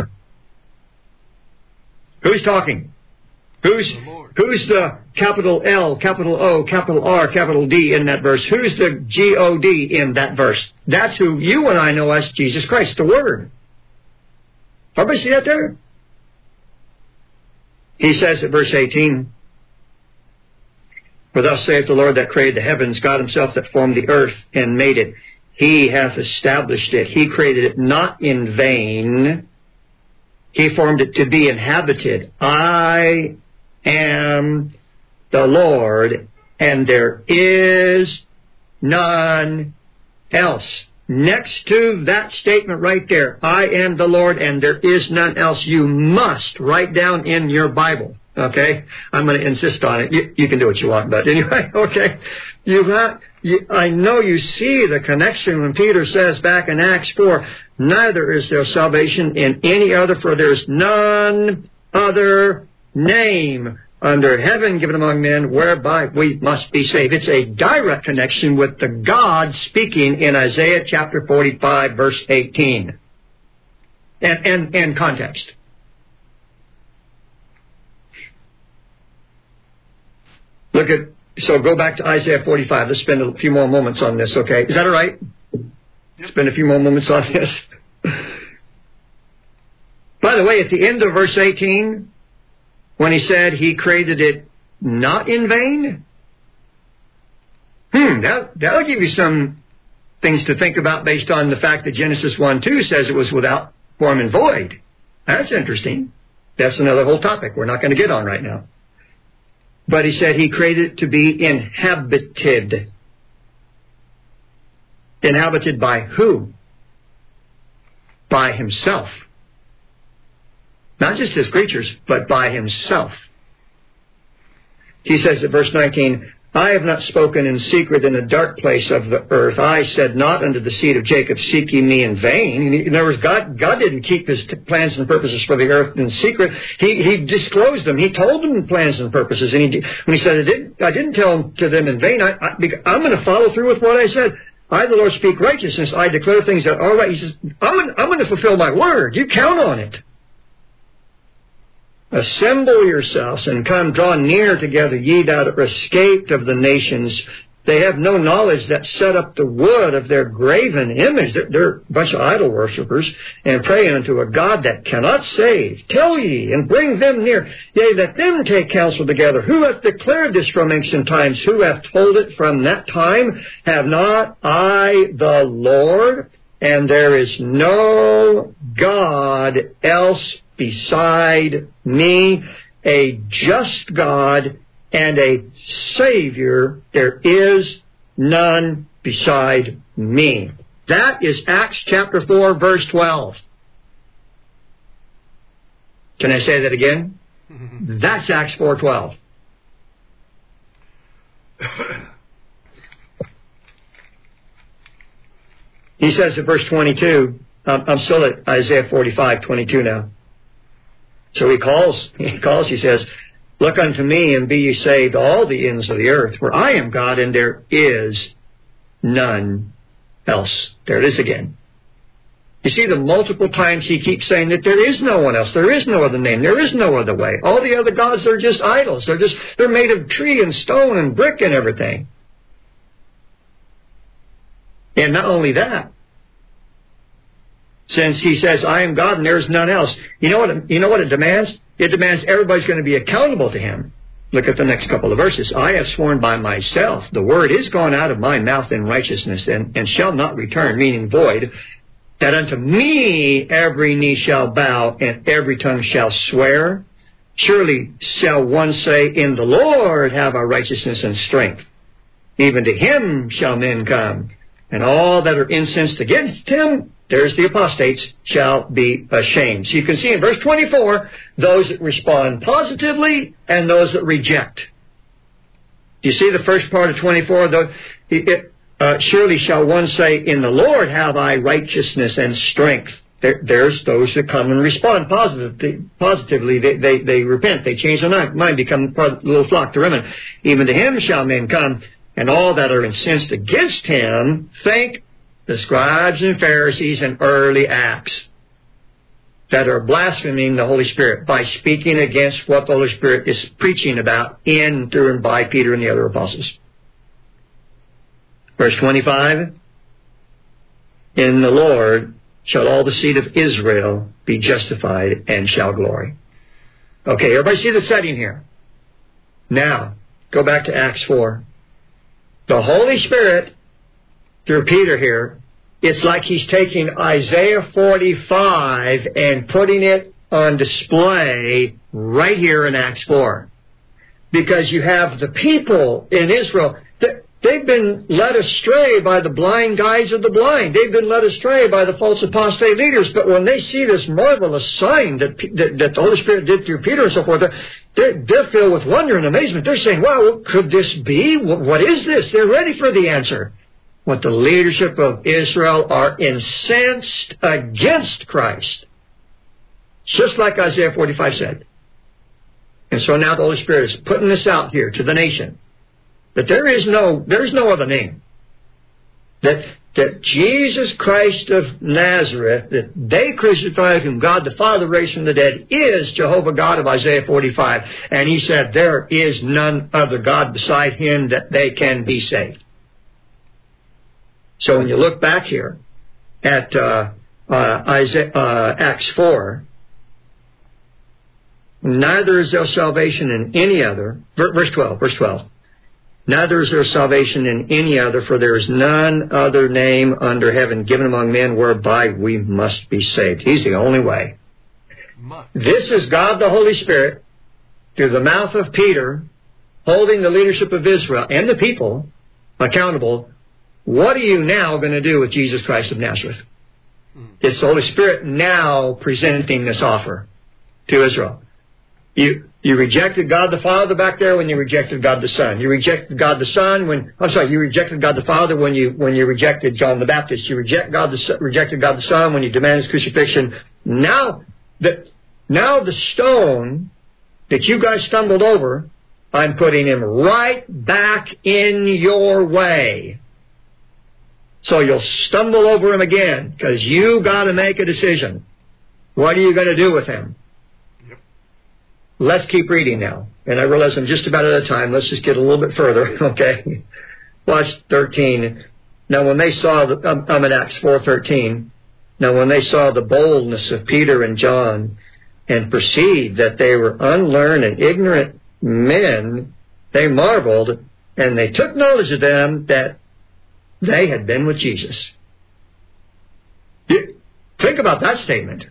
Who's talking? Who's The Lord. who's the capital L, capital O, capital R, capital D in that verse? Who's the G O D in that verse? That's who you and I know as Jesus Christ, the Word. Everybody see that there? He says at verse eighteen, "For thus saith the Lord that created the heavens, God Himself that formed the earth and made it. He hath established it." He created it not in vain. He formed it to be inhabited. I am the Lord, and there is none else. Next to that statement right there, I am the Lord, and there is none else, you must write down in your Bible. Okay? I'm going to insist on it. You, you can do what you want, but anyway, okay? You've got, you, I know you see the connection when Peter says back in Acts four, "Neither is there salvation in any other, for there is none other name under heaven given among men whereby we must be saved." It's a direct connection with the God speaking in Isaiah chapter forty-five, verse eighteen. And, and, and context. Look at, so go back to Isaiah forty-five. Let's spend a few more moments on this, okay? Is that all right? Yep. Spend a few more moments on this. By the way, at the end of verse eighteen, when he said He created it not in vain, hmm, that, that'll give you some things to think about based on the fact that Genesis one two says it was without form and void. That's interesting. That's another whole topic we're not going to get on right now. But He said He created it to be inhabited. Inhabited by who? By Himself. Not just His creatures, but by Himself. He says at verse nineteen, "I have not spoken in secret in the dark place of the earth. I said not unto the seed of Jacob, seek ye me in vain." In other words, God, God didn't keep His t- plans and purposes for the earth in secret. He, he disclosed them. He told them plans and purposes. And he, when He said, I didn't, I didn't tell them to them in vain, I, I, I'm going to follow through with what I said. I, the Lord, speak righteousness. I declare things that are right. He says, I'm going, I'm going to fulfill my word. You count on it. "Assemble yourselves and come, draw near together, ye that are escaped of the nations. They have no knowledge that set up the wood of their graven image." They're, they're a bunch of idol worshippers, "and pray unto a God that cannot save. Tell ye, and bring them near. Yea, let them take counsel together. Who hath declared this from ancient times? Who hath told it from that time? Have not I the Lord? And there is no God else beside me, a just God and a Savior. There is none beside me." That is Acts chapter four, verse twelve. Can I say that again? That's Acts four twelve. He says in verse twenty-two, um, I'm still at Isaiah forty-five twenty-two now. So he calls, he calls, he says, "Look unto me and be ye saved, all the ends of the earth, for I am God and there is none else." There it is again. You see the multiple times he keeps saying that there is no one else, there is no other name, there is no other way. All the other gods are just idols. They're just, they're made of tree and stone and brick and everything. And not only that, since he says, I am God and there is none else. You know what, you know what it demands? It demands everybody's going to be accountable to him. Look at the next couple of verses. I have sworn by myself, the word is gone out of my mouth in righteousness, and, and shall not return, meaning void, that unto me every knee shall bow, and every tongue shall swear. Surely shall one say, in the Lord have our righteousness and strength. Even to him shall men come, and all that are incensed against him, there's the apostates, shall be ashamed. So you can see in verse twenty-four, those that respond positively and those that reject. Do you see the first part of twenty-four? The, it, uh, surely shall one say, in the Lord have I righteousness and strength. There, there's those that come and respond positively. Positively, they, they, they repent, they change their mind, become part of the little flock to remnant. Even to him shall men come, and all that are incensed against him think the scribes and Pharisees and early Acts that are blaspheming the Holy Spirit by speaking against what the Holy Spirit is preaching about in, through, and by Peter and the other apostles. Verse twenty-five, in the Lord shall all the seed of Israel be justified and shall glory. Okay, everybody see the setting here. Now, go back to Acts four. The Holy Spirit, through Peter here, it's like he's taking Isaiah forty-five and putting it on display right here in Acts four. Because you have the people in Israel, they've been led astray by the blind guides of the blind. They've been led astray by the false apostate leaders. But when they see this marvelous sign that, that, that the Holy Spirit did through Peter and so forth, they're, they're filled with wonder and amazement. They're saying, wow, could this be? What is this? They're ready for the answer. What the leadership of Israel are incensed against Christ. Just like Isaiah forty-five said. And so now the Holy Spirit is putting this out here to the nation. That there is no, there is no other name. That, that Jesus Christ of Nazareth, that they crucified, whom God the Father raised from the dead, is Jehovah God of Isaiah forty-five. And he said, there is none other God beside him that they can be saved. So when you look back here at uh, uh, Isaiah, uh, Acts four, neither is there salvation in any other, verse twelve, verse twelve. Neither is there salvation in any other, for there is none other name under heaven given among men whereby we must be saved. He's the only way. Must. This is God the Holy Spirit, through the mouth of Peter, holding the leadership of Israel and the people accountable. What are you now going to do with Jesus Christ of Nazareth? Hmm. It's the Holy Spirit now presenting this offer to Israel. You You rejected God the Father back there when you rejected God the Son. You rejected God the Son when, I'm sorry, you rejected God the Father when you, when you rejected John the Baptist. You reject God the, rejected God the Son when you demanded his crucifixion. Now, the, now the stone that you guys stumbled over, I'm putting him right back in your way. So you'll stumble over him again, because you got to make a decision. What are you going to do with him? Let's keep reading now. And I realize I'm just about out of time. Let's just get a little bit further, okay? Watch thirteen. Now when they saw, the, I'm, I'm in Acts four thirteen. Now when they saw the boldness of Peter and John and perceived that they were unlearned and ignorant men, they marveled, and they took knowledge of them that they had been with Jesus. Think about that statement.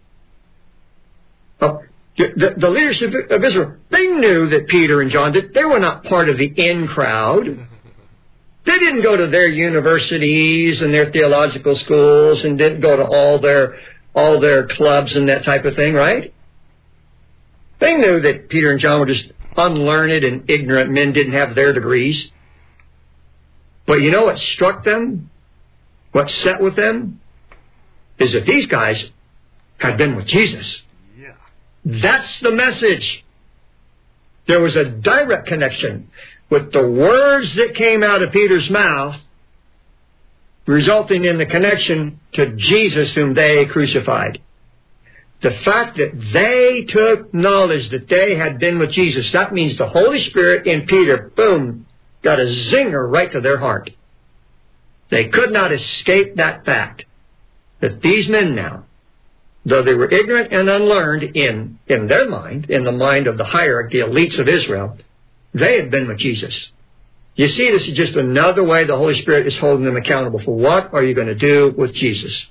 Oh, The, the leadership of Israel, they knew that Peter and John, that they were not part of the in crowd. They didn't go to their universities and their theological schools and didn't go to all their all their clubs and that type of thing, right? They knew that Peter and John were just unlearned and ignorant men, didn't have their degrees. But you know what struck them? What set with them? Is that these guys had been with Jesus. That's the message. There was a direct connection with the words that came out of Peter's mouth, resulting in the connection to Jesus whom they crucified. The fact that they took knowledge that they had been with Jesus, that means the Holy Spirit in Peter, boom, got a zinger right to their heart. They could not escape that fact. that these men now, though they were ignorant and unlearned in, in their mind, in the mind of the hierarchy, the elites of Israel, they had been with Jesus. You see, this is just another way the Holy Spirit is holding them accountable for what are you going to do with Jesus.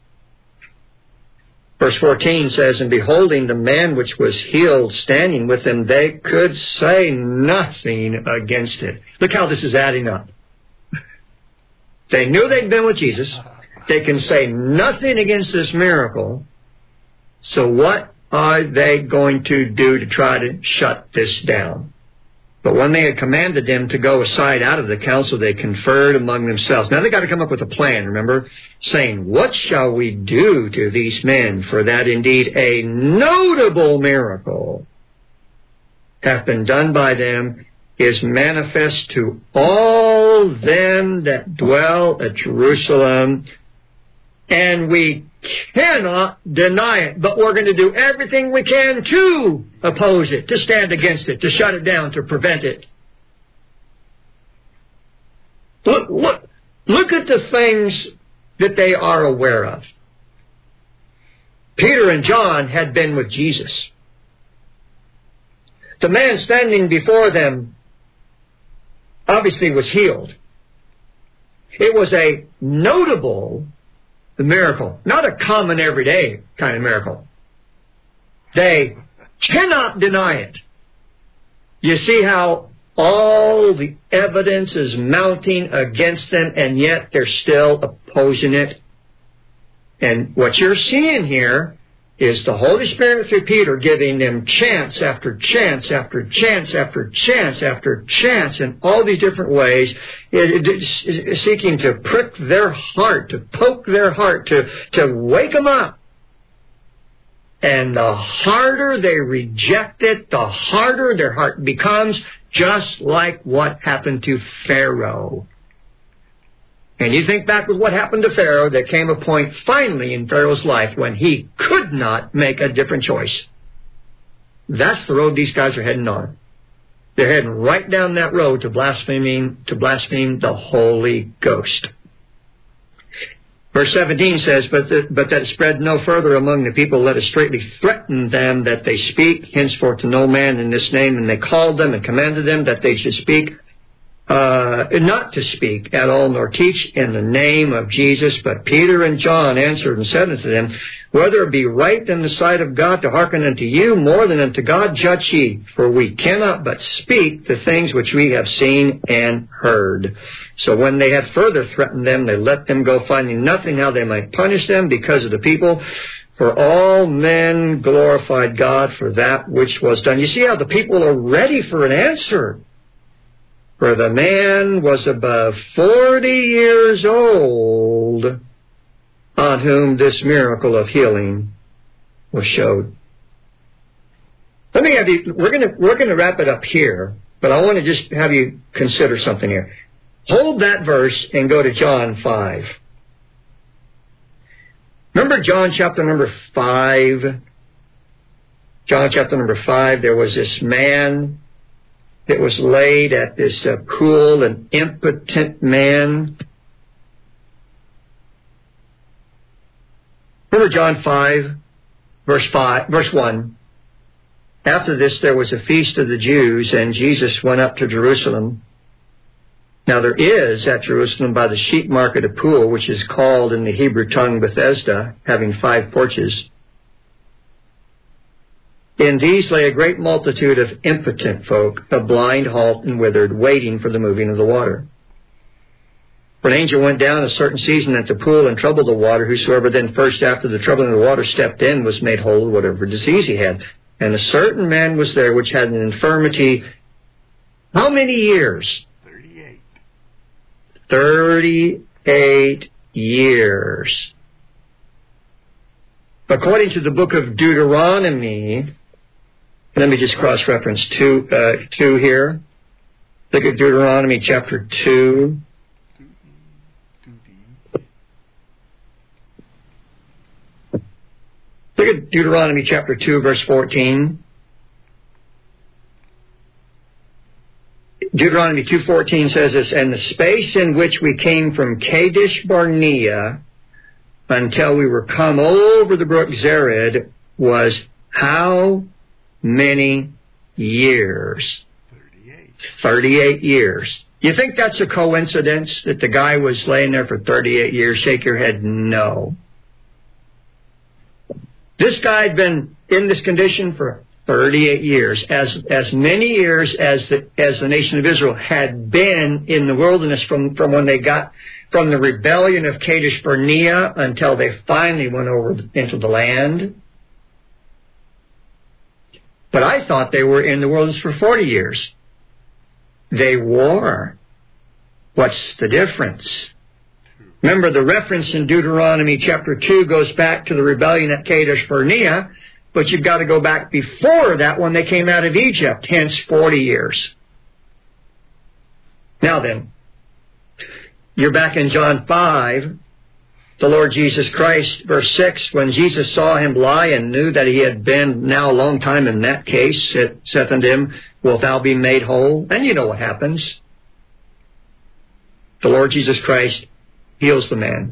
Verse fourteen says, and beholding the man which was healed standing with them, they could say nothing against it. Look how this is adding up. They knew they'd been with Jesus. They can say nothing against this miracle. So what are they going to do to try to shut this down? But when they had commanded them to go aside out of the council, they conferred among themselves. Now they got to come up with a plan, remember? Saying, what shall we do to these men? For that indeed a notable miracle hath been done by them, is manifest to all them that dwell at Jerusalem, and we cannot deny it, but we're going to do everything we can to oppose it, to stand against it, to shut it down, to prevent it. Look, look, look at the things that they are aware of. Peter and John had been with Jesus. The man standing before them obviously was healed. It was a notable miracle, not a common everyday kind of miracle. They cannot deny it. You see how all the evidence is mounting against them, and yet they're still opposing it. And what you're seeing here is the Holy Spirit through Peter giving them chance after chance after chance after chance after chance in all these different ways, seeking to prick their heart, to poke their heart, to, to wake them up. And the harder they reject it, the harder their heart becomes, just like what happened to Pharaoh. And you think back with what happened to Pharaoh, there came a point finally in Pharaoh's life when he could not make a different choice. That's the road these guys are heading on. They're heading right down that road to blaspheming, to blaspheme the Holy Ghost. Verse seventeen says, but, the, but that it spread no further among the people, let us straightly threaten them that they speak henceforth to no man in this name. And they called them and commanded them that they should speak Uh, not to speak at all, nor teach in the name of Jesus. But Peter and John answered and said unto them, whether it be right in the sight of God to hearken unto you more than unto God, judge ye. For we cannot but speak the things which we have seen and heard. So when they had further threatened them, they let them go, finding nothing how they might punish them because of the people. For all men glorified God for that which was done. You see how the people are ready for an answer. For the man was above forty years old on whom this miracle of healing was showed. Let me have you, we're going to, we're going to wrap it up here, but I want to just have you consider something here. Hold that verse and go to John five. Remember John chapter number five? John chapter number five, there was this man that was laid at this uh, pool, an impotent man. Remember John five, verse five, verse one. After this, there was a feast of the Jews, and Jesus went up to Jerusalem. Now there is at Jerusalem by the sheep market a pool, which is called in the Hebrew tongue Bethesda, having five porches. In these lay a great multitude of impotent folk, of blind, halt, and withered, waiting for the moving of the water. For an angel went down a certain season at the pool and troubled the water. Whosoever then first after the troubling of the water stepped in was made whole of whatever disease he had. And a certain man was there which had an infirmity. How many years? Thirty-eight. Thirty-eight years. According to the book of Deuteronomy, let me just cross-reference two, uh, two here. Look at Deuteronomy chapter two. Look at Deuteronomy chapter two, verse fourteen. Deuteronomy two fourteen says this, and the space in which we came from Kadesh Barnea until we were come over the brook Zered was how many years? thirty-eight. thirty-eight years. You think that's a coincidence that the guy was laying there for thirty-eight years? Shake your head, no. This guy had been in this condition for thirty-eight years, as as many years as the as the nation of Israel had been in the wilderness from, from when they got from the rebellion of Kadesh Barnea until they finally went over into the land. But I thought they were in the wilderness for forty years. They were. What's the difference? Remember, the reference in Deuteronomy chapter two goes back to the rebellion at Kadesh Barnea, but you've got to go back before that when they came out of Egypt, hence forty years. Now then, you're back in John five, the Lord Jesus Christ, verse six, when Jesus saw him lie and knew that he had been now a long time in that case, saith unto him, wilt thou be made whole? And you know what happens. The Lord Jesus Christ heals the man.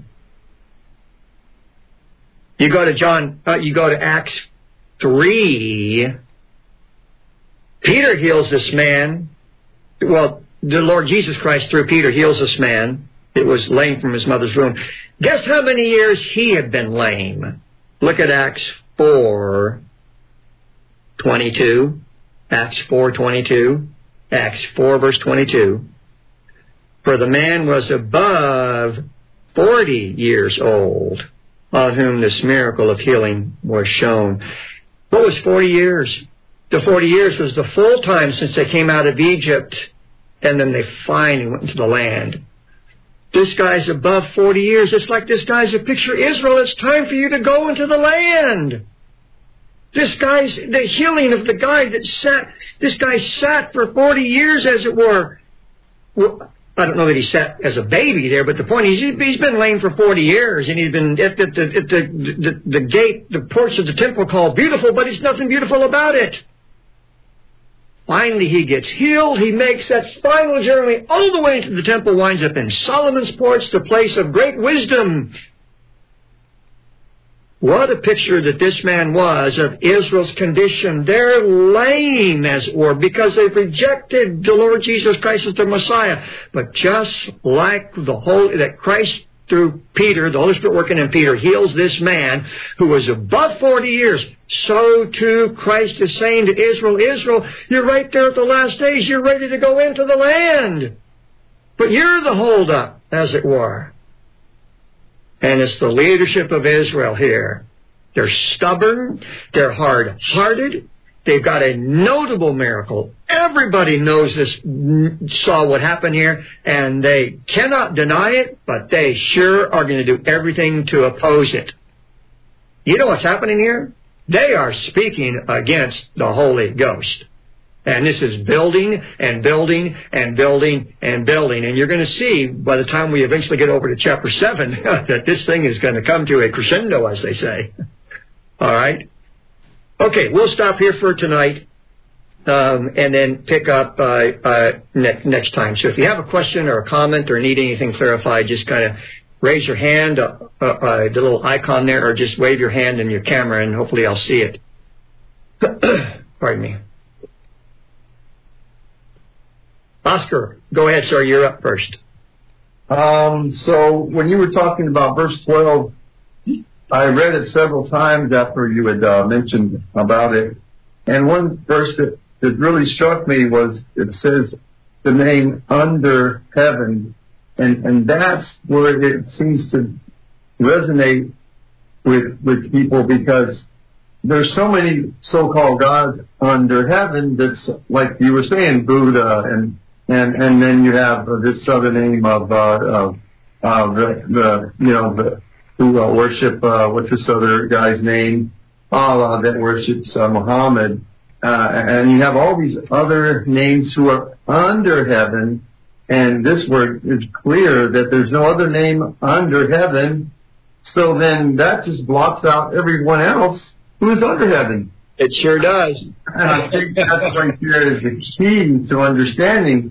You go to John, uh, you go to Acts three. Peter heals this man. Well, the Lord Jesus Christ through Peter heals this man. It was lame from his mother's womb. Guess how many years he had been lame? Look at Acts four twenty-two. Acts four twenty-two. Acts four verse twenty-two. For the man was above forty years old, on whom this miracle of healing was shown. What was forty years? The forty years was the full time since they came out of Egypt, and then they finally went into the land. This guy's above forty years. It's like this guy's a picture of Israel. It's time for you to go into the land. This guy's, the healing of the guy that sat, this guy sat for forty years, as it were. Well, I don't know that he sat as a baby there, but the point is he's been lame for forty years, and he's been at the, at the, at the, the, the gate, the porch of the temple called beautiful, but there's nothing beautiful about it. Finally, he gets healed. He makes that final journey all the way into the temple, winds up in Solomon's porch, the place of great wisdom. What a picture that this man was of Israel's condition. They're lame, as it were, because they've rejected the Lord Jesus Christ as their Messiah. But just like the Holy, that Christ through Peter, the Holy Spirit working in Peter, heals this man who was above forty years, so too Christ is saying to Israel, Israel, you're right there at the last days. You're ready to go into the land. But you're the holdup, as it were. And it's the leadership of Israel here. They're stubborn. They're hard-hearted. They've got a notable miracle. Everybody knows this, saw what happened here, and they cannot deny it, but they sure are going to do everything to oppose it. You know what's happening here? They are speaking against the Holy Ghost. And this is building and building and building and building. And you're going to see by the time we eventually get over to chapter seven that this thing is going to come to a crescendo, as they say. All right? Okay, we'll stop here for tonight um, and then pick up uh, uh, ne- next time. So if you have a question or a comment or need anything clarified, just kind of raise your hand, uh, uh, uh, the little icon there, or just wave your hand in your camera, and hopefully I'll see it. Pardon me. Oscar, go ahead, sir. You're up first. Um, so when you were talking about verse twelve, I read it several times after you had uh, mentioned about it. And one verse that, that really struck me was, it says the name under heaven. And, and that's where it seems to resonate with, with people, because there's so many so-called gods under heaven that's, like you were saying, Buddha, and And and then you have this other name of uh, of uh, the, the you know the, who uh, worship uh, what's this other guy's name? Allah, that worships uh, Muhammad, uh, and you have all these other names who are under heaven. And this word is clear that there's no other name under heaven. So then that just blocks out everyone else who is under heaven. It sure does. And I think that's right there is the key to understanding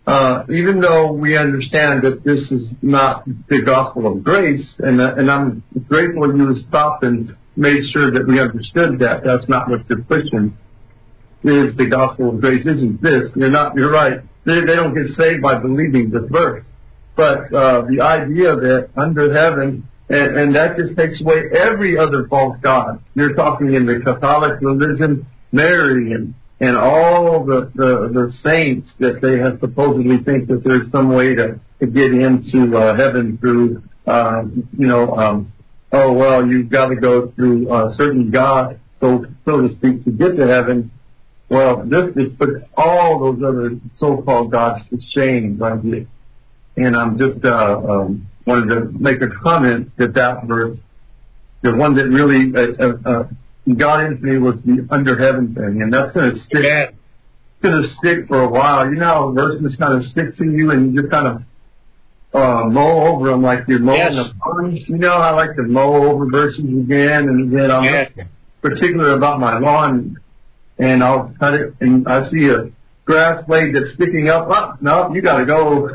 uh, even though we understand that this is not the gospel of grace, and uh, and I'm grateful you stopped and made sure that we understood that that's not what you're pushing. Is the gospel of grace isn't this? You're not. You're right. They they don't get saved by believing this verse, but uh, the idea that under heaven, and, and that just takes away every other false god. You're talking in the Catholic religion, Mary and and all the, the, the saints that they have supposedly think that there's some way to, to get into uh, heaven through, uh, you know, um, oh, well, you've got to go through a certain God, so, so to speak, to get to heaven. Well, this just puts all those other so-called gods to shame right here. And I'm just uh, um, wanted to make a comment that that verse, the one that really uh, uh, got into me was the under heaven thing, and that's going to stick. Yeah. Going to stick for a while. You know how verses kind of stick to you, and you just kind of uh, mow over them like you're mowing yes. a pond. You know, I like to mow over verses again and again. I'm yeah. particular about my lawn, and I'll cut it, and I see a grass blade that's sticking up. Oh, no, you got to go.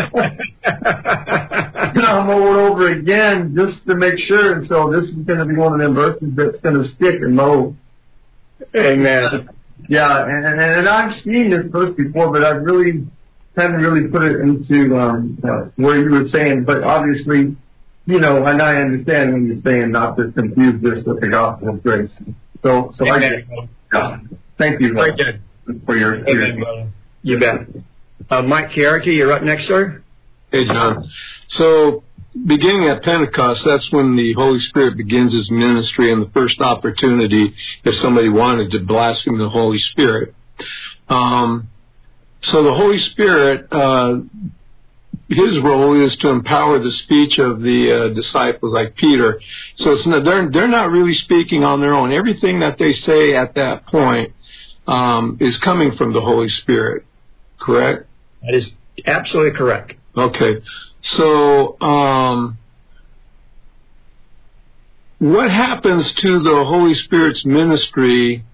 And I'll mow it over again just to make sure. And so this is going to be one of them verses that's going to stick and mow. Amen. Yeah, and, and, and I've seen this verse before, but I really haven't really put it into um, uh, where you were saying. But obviously, you know, and I understand when you're saying not to confuse this with the gospel of grace. So, so I get, yeah. Thank you uh, for your. your you bet. Uh, Mike Chiarity, you're up next, sir. Hey, John. So, beginning at Pentecost, that's when the Holy Spirit begins his ministry, and the first opportunity, if somebody wanted to blaspheme the Holy Spirit. Um, so the Holy Spirit, uh, his role is to empower the speech of the uh, disciples, like Peter. So it's not, they're they're not really speaking on their own. Everything that they say at that point um, is coming from the Holy Spirit. Correct? That is absolutely correct. Okay, so um, what happens to the Holy Spirit's ministry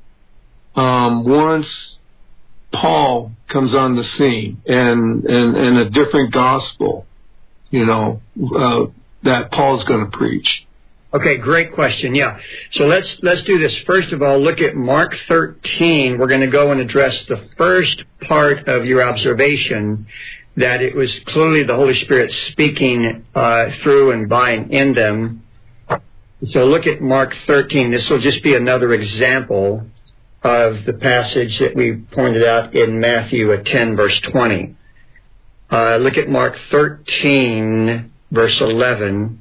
um, once Paul comes on the scene and, and, and a different gospel, you know, uh, that Paul's going to preach? Okay, great question. Yeah. So let's let's do this. First of all, look at Mark thirteen. We're going to go and address the first part of your observation, that it was clearly the Holy Spirit speaking uh, through and by and in them. So look at Mark thirteen. This will just be another example of the passage that we pointed out in Matthew at ten, verse twenty. Uh, look at Mark thirteen, verse eleven.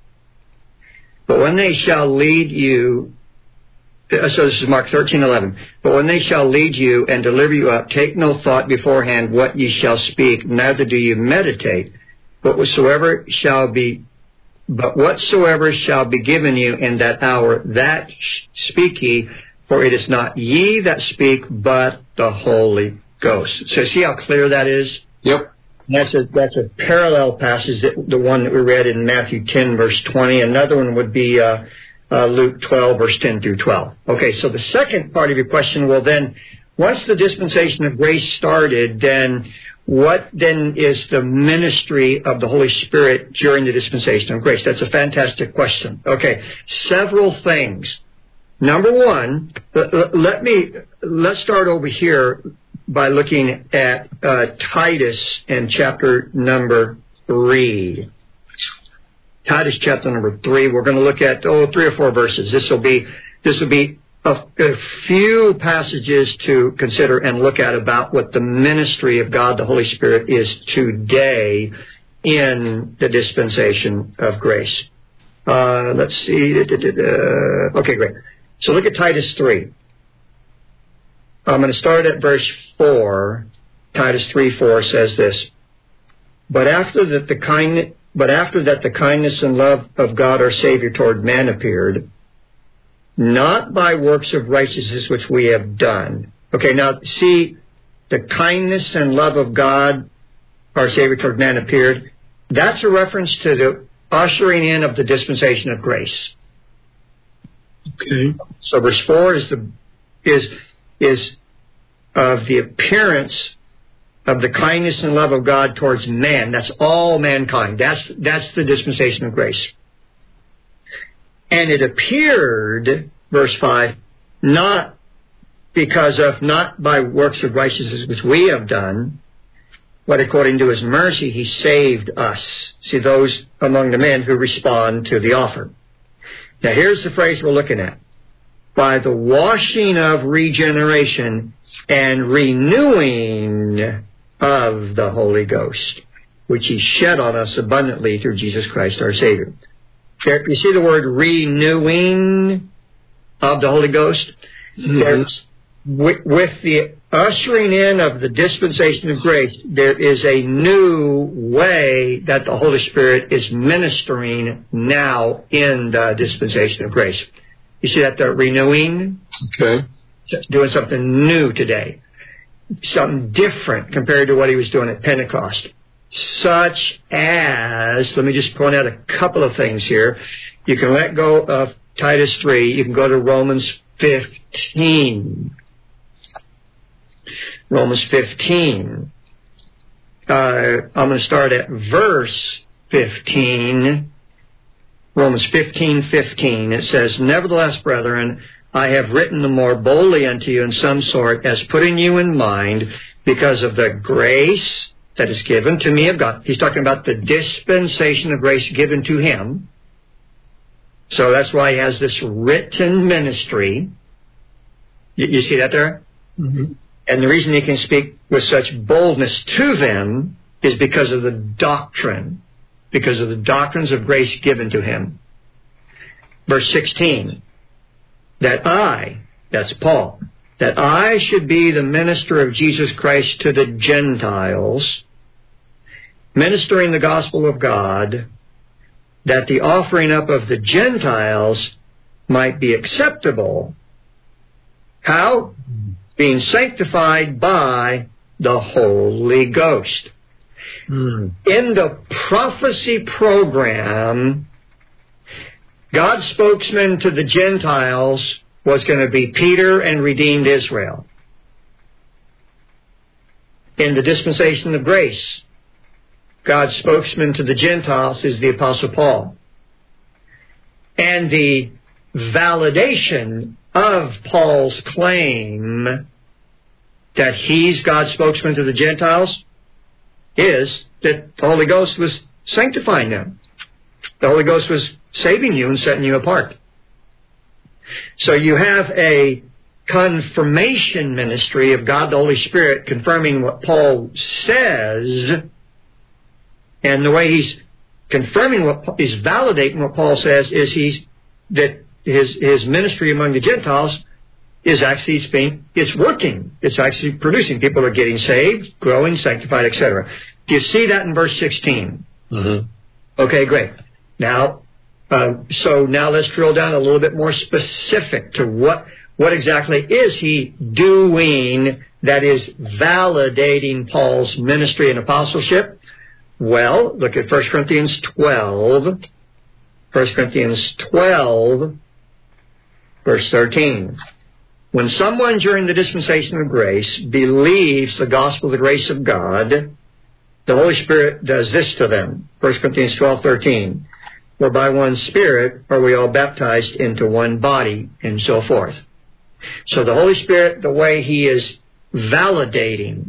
But when they shall lead you, so this is Mark thirteen, eleven. But when they shall lead you and deliver you up, take no thought beforehand what ye shall speak, neither do you meditate. But whatsoever shall be, but whatsoever shall be given you in that hour, that speak ye, for it is not ye that speak, but the Holy Ghost. So see how clear that is? Yep. That's a that's a parallel passage, that, the one that we read in Matthew ten, verse twenty. Another one would be uh, uh, Luke twelve, verse ten through twelve. Okay, so the second part of your question, well then, once the dispensation of grace started, then what then is the ministry of the Holy Spirit during the dispensation of grace? That's a fantastic question. Okay, several things. Number one, let me let's start over here by looking at uh, Titus in chapter number three. Titus chapter number three. We're going to look at oh three or four verses. This will be this will be a, a few passages to consider and look at about what the ministry of God, the Holy Spirit, is today in the dispensation of grace. Uh, let's see. Okay, great. So look at Titus three. I'm going to start at verse four. Titus three four says this: But after that the kind, but after that the kindness and love of God our Savior toward man appeared, not by works of righteousness which we have done. Okay, now see, the kindness and love of God our Savior toward man appeared. That's a reference to the ushering in of the dispensation of grace. Okay. So verse four is the is is of the appearance of the kindness and love of God towards man. That's all mankind. That's, that's the dispensation of grace. And it appeared, verse five, not because of, not by works of righteousness which we have done, but according to his mercy he saved us. See, those among the men who respond to the offer. Now here's the phrase we're looking at. By the washing of regeneration and renewing of the Holy Ghost, which he shed on us abundantly through Jesus Christ our Savior. There, you see the word renewing of the Holy Ghost? Mm-hmm. There's, with, with the ushering in of the dispensation of grace, there is a new way that the Holy Spirit is ministering now in the dispensation of grace. You see that, the renewing? Okay. Doing something new today. Something different compared to what he was doing at Pentecost. Such as, let me just point out a couple of things here. You can let go of Titus three. You can go to Romans fifteen. Romans fifteen. Uh, I'm going to start at verse fifteen. Romans fifteen fifteen. It says, Nevertheless, brethren, I have written the more boldly unto you in some sort, as putting you in mind, because of the grace that is given to me of God. He's talking about the dispensation of grace given to him. So that's why he has this written ministry. You, you see that there? Mm-hmm. And the reason he can speak with such boldness to them is because of the doctrine, because of the doctrines of grace given to him. Verse sixteen, that I, that's Paul, that I should be the minister of Jesus Christ to the Gentiles, ministering the gospel of God, that the offering up of the Gentiles might be acceptable. How? Being sanctified by the Holy Ghost. Mm. In the prophecy program, God's spokesman to the Gentiles was going to be Peter and redeemed Israel. In the dispensation of grace, God's spokesman to the Gentiles is the Apostle Paul. And the validation of Paul's claim that he's God's spokesman to the Gentiles is that the Holy Ghost was sanctifying them. The Holy Ghost was saving you and setting you apart. So you have a confirmation ministry of God the Holy Spirit confirming what Paul says, and the way he's confirming what he's validating what Paul says is he's that his his ministry among the Gentiles is actually being, it's working. It's actually producing. People are getting saved, growing, sanctified, et cetera. Do you see that in verse sixteen? Mm-hmm. Okay, great. Now, uh, so now let's drill down a little bit more specific to what what exactly is he doing that is validating Paul's ministry and apostleship? Well, look at First Corinthians twelve. First Corinthians twelve, verse thirteen. When someone during the dispensation of grace believes the gospel of the grace of God, the Holy Spirit does this to them. First Corinthians twelve thirteen. For by one Spirit are we all baptized into one body, and so forth. So the Holy Spirit, the way he is validating,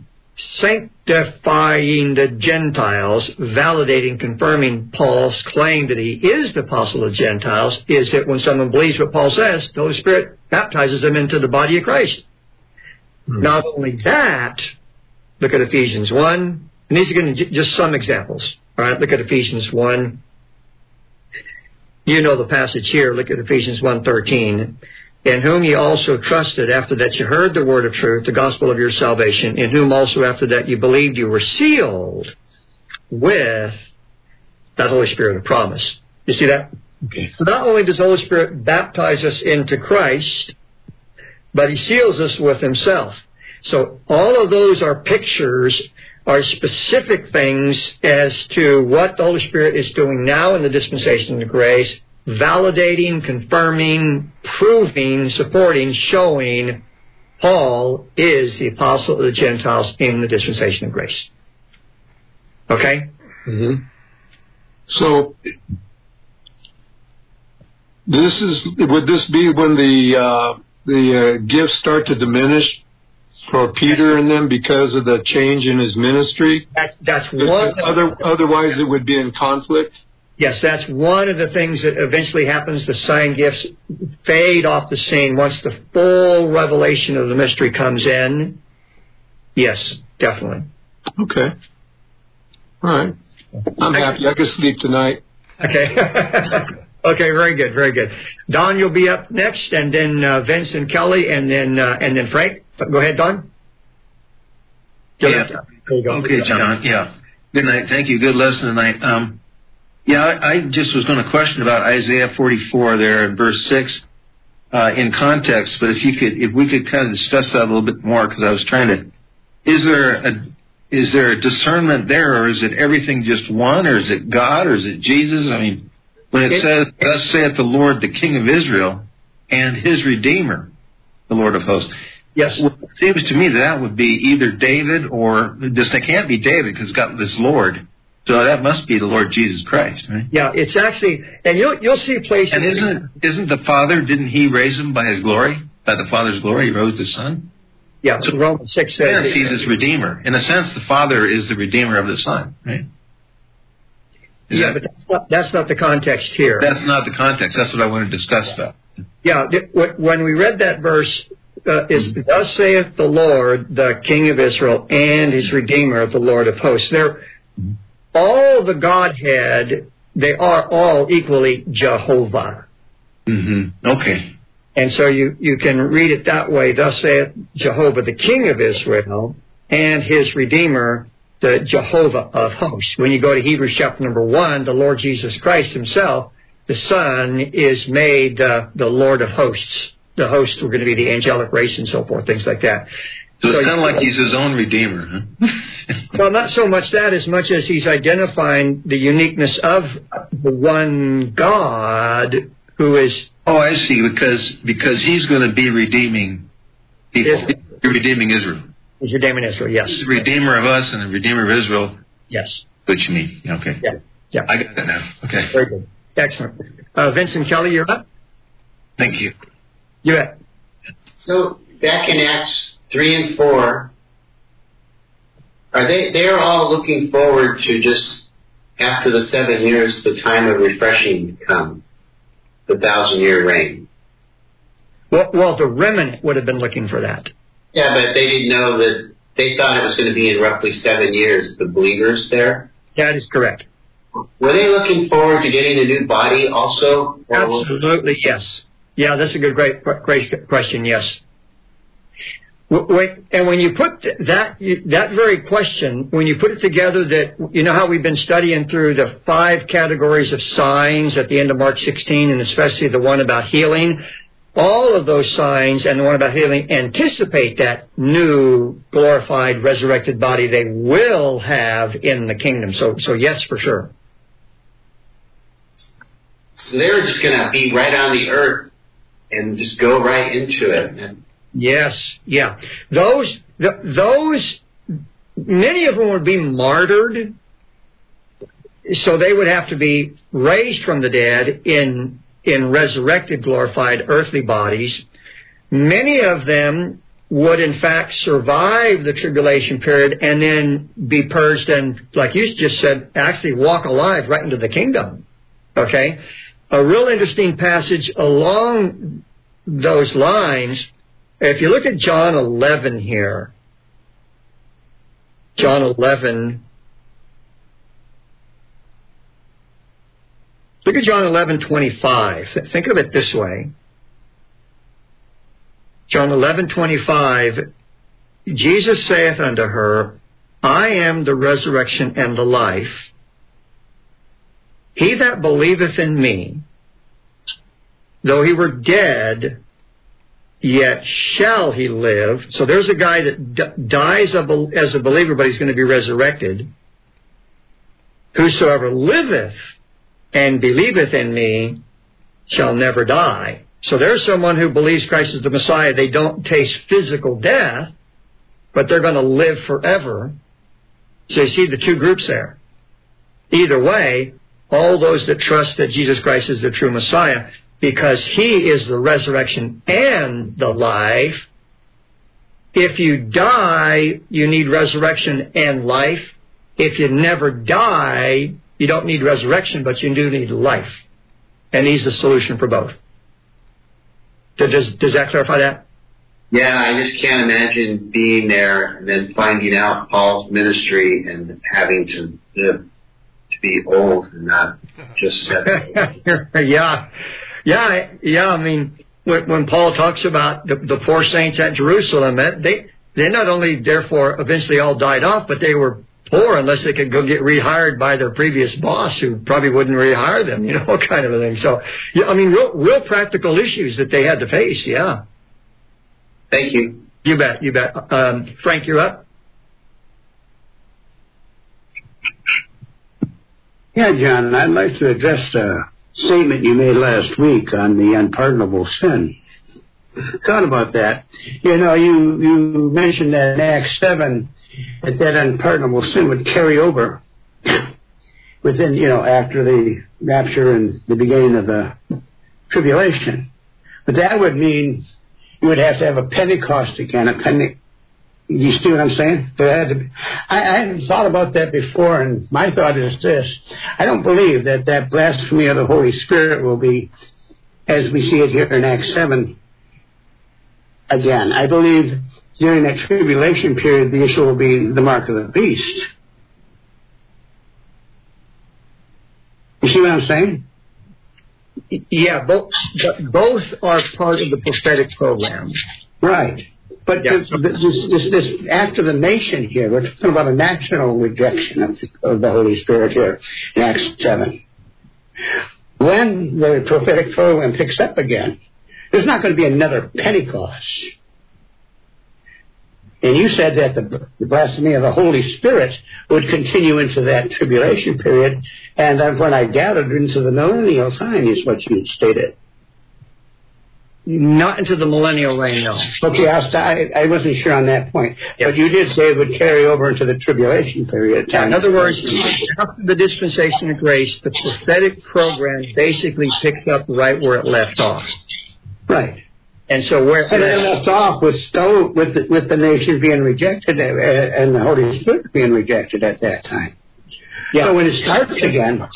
sanctifying the Gentiles, validating, confirming Paul's claim that he is the apostle of Gentiles, is that when someone believes what Paul says, the Holy Spirit baptizes them into the body of Christ. Hmm. Not only that, look at Ephesians one, and these are going to just some examples. All right, look at Ephesians one. You know the passage here. Look at Ephesians one thirteen. In whom ye also trusted after that you heard the word of truth, the gospel of your salvation, in whom also after that you believed you were sealed with that Holy Spirit of promise. You see that? Okay. So not only does the Holy Spirit baptize us into Christ, but he seals us with himself. So all of those are pictures, are specific things as to what the Holy Spirit is doing now in the dispensation of grace, validating, confirming, proving, supporting, showing Paul is the apostle of the Gentiles in the dispensation of grace. Okay? Mm-hmm. So, this is, would this be when the, uh, the uh, gifts start to diminish for Peter and them because of the change in his ministry? That's, that's one. Other, otherwise, it would be in conflict? Yes, that's one of the things that eventually happens. The sign gifts fade off the scene once the full revelation of the mystery comes in. Yes, definitely. Okay. All right. I'm happy. I can sleep tonight. Okay. Okay, very good, very good. Don, you'll be up next, and then uh, Vince and Kelly, and then uh, and then Frank. Go ahead, Don. Go yeah. There you go. Okay, John. Yeah. Good night. Thank you. Good lesson tonight. Um, Yeah, I, I just was going to question about Isaiah forty-four there in verse six uh, in context, but if you could, if we could kind of discuss that a little bit more, because I was trying to, is there a, is there a discernment there, or is it everything just one, or is it God, or is it Jesus? I mean, when it, it says, "Thus saith the Lord, the King of Israel, and His Redeemer, the Lord of hosts." Yes, well, it seems to me that that would be either David or this. It can't be David because it's got this Lord. So that must be the Lord Jesus Christ, right? Yeah, it's actually, and you'll you'll see places. And isn't isn't the Father? Didn't He raise him by His glory? By the Father's glory, He rose the Son. Yeah. So Romans six says yes, He's His Redeemer. In a sense, the Father is the Redeemer of the Son, right? Is yeah, that, but that's not, that's not the context here. That's not the context. That's what I want to discuss about. Yeah, when we read that verse, uh, is "Thus saith the Lord, the King of Israel, and His Redeemer, the Lord of hosts." There. All the Godhead, they are all equally Jehovah. Mm-hmm. Okay. And so you, you can read it that way. Thus saith Jehovah, the King of Israel, and His Redeemer, the Jehovah of hosts. When you go to Hebrews chapter number one, the Lord Jesus Christ Himself, the Son, is made uh, the Lord of hosts. The hosts were going to be the angelic race and so forth, things like that. So it's so, kind of like He's His own Redeemer, huh? Well, not so much that as much as He's identifying the uniqueness of the one God who is... Oh, I see, because because He's going to be redeeming people. Is, He's redeeming Israel. He's redeeming Israel, yes. He's the Redeemer of us and the Redeemer of Israel. Yes. What you mean, okay. Yeah, yeah. I got that now, okay. Very good. Excellent. Uh, Vincent Kelly, you're up. Thank you. You bet. So, back in Acts three and four, are they, they're all looking forward to just after the seven years, the time of refreshing to come, the thousand year reign. Well, well, the remnant would have been looking for that. Yeah, but they didn't know that, they thought it was going to be in roughly seven years, the believers there. That is correct. Were they looking forward to getting a new body also? Absolutely, yes. Yeah, that's a good, great, great question, yes. And when you put that that very question, when you put it together, that you know how we've been studying through the five categories of signs at the end of Mark sixteen, and especially the one about healing, all of those signs and the one about healing anticipate that new glorified, resurrected body they will have in the kingdom. So, so yes, for sure. So they were just going to be right on the earth and just go right into it. Yes, yeah. Those, th- those, many of them would be martyred, so they would have to be raised from the dead in in resurrected, glorified, earthly bodies. Many of them would, in fact, survive the tribulation period and then be purged and, like you just said, actually walk alive right into the kingdom. Okay? A real interesting passage along those lines. If you look at John eleven here, John eleven, look at John eleven twenty-five. Think of it this way. John eleven twenty-five, Jesus saith unto her, I am the resurrection and the life. He that believeth in me, though he were dead, yet shall he live. So there's a guy that d- dies as a believer, but he's going to be resurrected. Whosoever liveth and believeth in me shall never die. So there's someone who believes Christ is the Messiah. They don't taste physical death, but they're going to live forever. So you see the two groups there. Either way, all those that trust that Jesus Christ is the true Messiah, because He is the resurrection and the life. If you die, you need resurrection and life. If you never die, you don't need resurrection, but you do need life. And He's the solution for both. Does, does that clarify that? Yeah, I just can't imagine being there and then finding out Paul's ministry and having to live to be old and not just seventy. yeah, yeah, yeah. I mean, when, when Paul talks about the, the poor saints at Jerusalem, they they not only therefore eventually all died off, but they were poor unless they could go get rehired by their previous boss, who probably wouldn't rehire them, you know, kind of a thing. So, yeah, I mean, real, real practical issues that they had to face. Yeah. Thank you. You bet. You bet. Um, Frank, you're up. Yeah, John, I'd like to address a statement you made last week on the unpardonable sin. Thought about that. You know, you, you mentioned that in Acts seven, that that unpardonable sin would carry over within, you know, after the rapture and the beginning of the tribulation. But that would mean you would have to have a Pentecost again, a Pente- you see what I'm saying? There had to be. I, I hadn't thought about that before, and my thought is this. I don't believe that that blasphemy of the Holy Spirit will be, as we see it here in Acts seven, again. I believe during that tribulation period, the issue will be the mark of the beast. You see what I'm saying? Yeah, both, both are part of the prophetic program. Right. But yeah. this, this, this, this act of the nation here, we're talking about a national rejection of the, of the Holy Spirit here in Acts seven. When the prophetic program picks up again, there's not going to be another Pentecost. And you said that the, the blasphemy of the Holy Spirit would continue into that tribulation period, and then when I gathered into the millennial time is what you stated. Not into the millennial reign, no. Okay, I, was, I, I wasn't sure on that point. Yep. But you did say it would carry over into the tribulation period of time. Yeah, in other words, after the dispensation of grace, the prophetic program basically picks up right where it left off. Right. And so where and it left off was still with the, with the nation being rejected and the Holy Spirit being rejected at that time. Yeah. So when it starts again,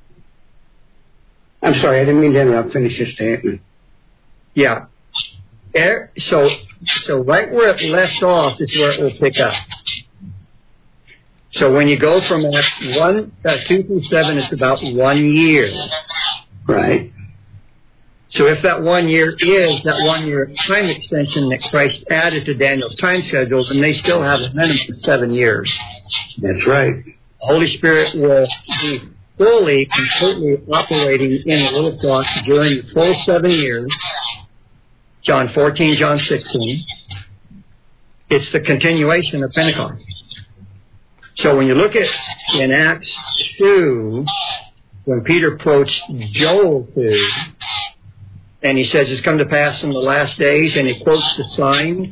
I'm sorry, I didn't mean to interrupt. Finish your statement. Yeah. So, so right where it left off is where it will pick up. So when you go from Acts one, uh, two through seven, it's about one year. Right. So if that one year is that one year time extension that Christ added to Daniel's time schedule, then they still have a minimum of seven years. That's right. The Holy Spirit will be fully, completely operating in the little flock during the full seven years. John fourteen, John sixteen. It's the continuation of Pentecost. So when you look at in Acts two, when Peter approached Joel two, and he says it's come to pass in the last days, and he quotes the sign,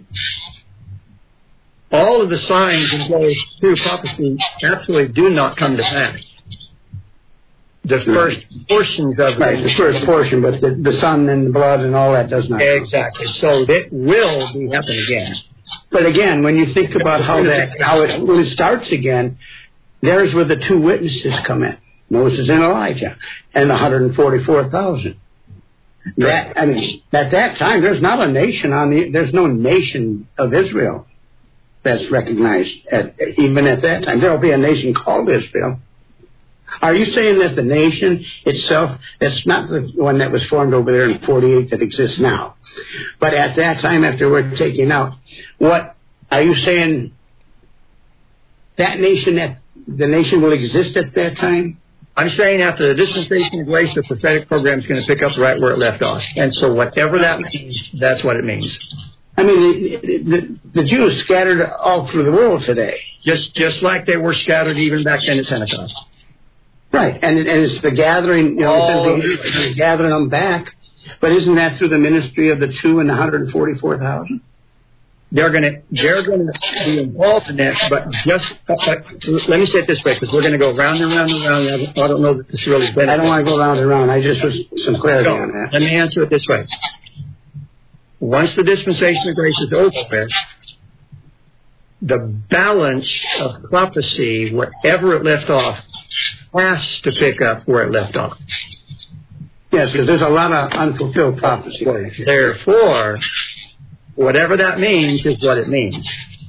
all of the signs in Joel two prophecy absolutely do not come to pass. The first portions of right, the first portion, but the, the sun and the blood and all that does not. Exactly. So that will be happening again. But again, when you think about how that how it when it starts again, there's where the two witnesses come in, Moses and Elijah, and one hundred forty-four thousand. That I mean, at that time, there's not a nation on the there's no nation of Israel that's recognized at even at that time. There will be a nation called Israel. Are you saying that the nation itself, that's not the one that was formed over there in forty-eight that exists now, but at that time after we're taken out, what are you saying that nation, that the nation will exist at that time? I'm saying after the dispensation of grace, the prophetic program is going to pick up right where it left off. And so whatever that means, that's what it means. I mean, the, the, the Jews scattered all through the world today. Just, just like they were scattered even back then at Pentecost. Right, and, and it's the gathering, you know, oh. the gathering them back But isn't that through the ministry of the two and the one hundred forty-four thousand? They're going to they're going to be involved in that, but just uh, let me say it this way, because we're going to go round and round and round. I don't, I don't know that this really benefits. I don't want to go round and round. I just was some clarity so, on that. Let me answer it this way. Once the dispensation of grace is over with, the balance of prophecy, wherever it left off, has to pick up where it left off. Yes, because there's a lot of unfulfilled prophecy. Therefore, whatever that means is what it means.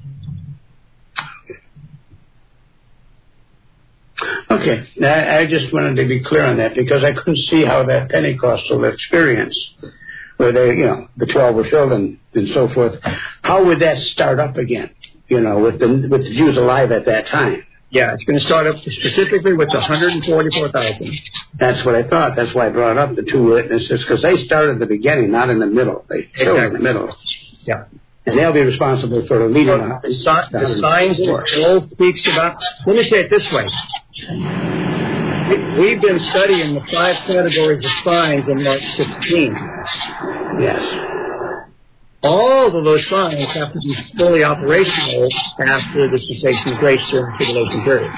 Okay, I, I just wanted to be clear on that because I couldn't see how that Pentecostal experience, where they, you know, the twelve were filled and, and so forth, how would that start up again? You know, with the with the Jews alive at that time. Yeah, it's going to start up specifically with the one hundred forty-four thousand. That's what I thought. That's why I brought up the two witnesses, because they started at the beginning, not in the middle. They killed exactly. in the middle. Yeah. And they'll be responsible for the leading. So the, si- the signs that Joel speaks about. Let me say it this way. We, we've been studying the five categories of signs in Mark sixteen. Yes. All of those signs have to be fully operational after the dispensation of grace during the tribulation period.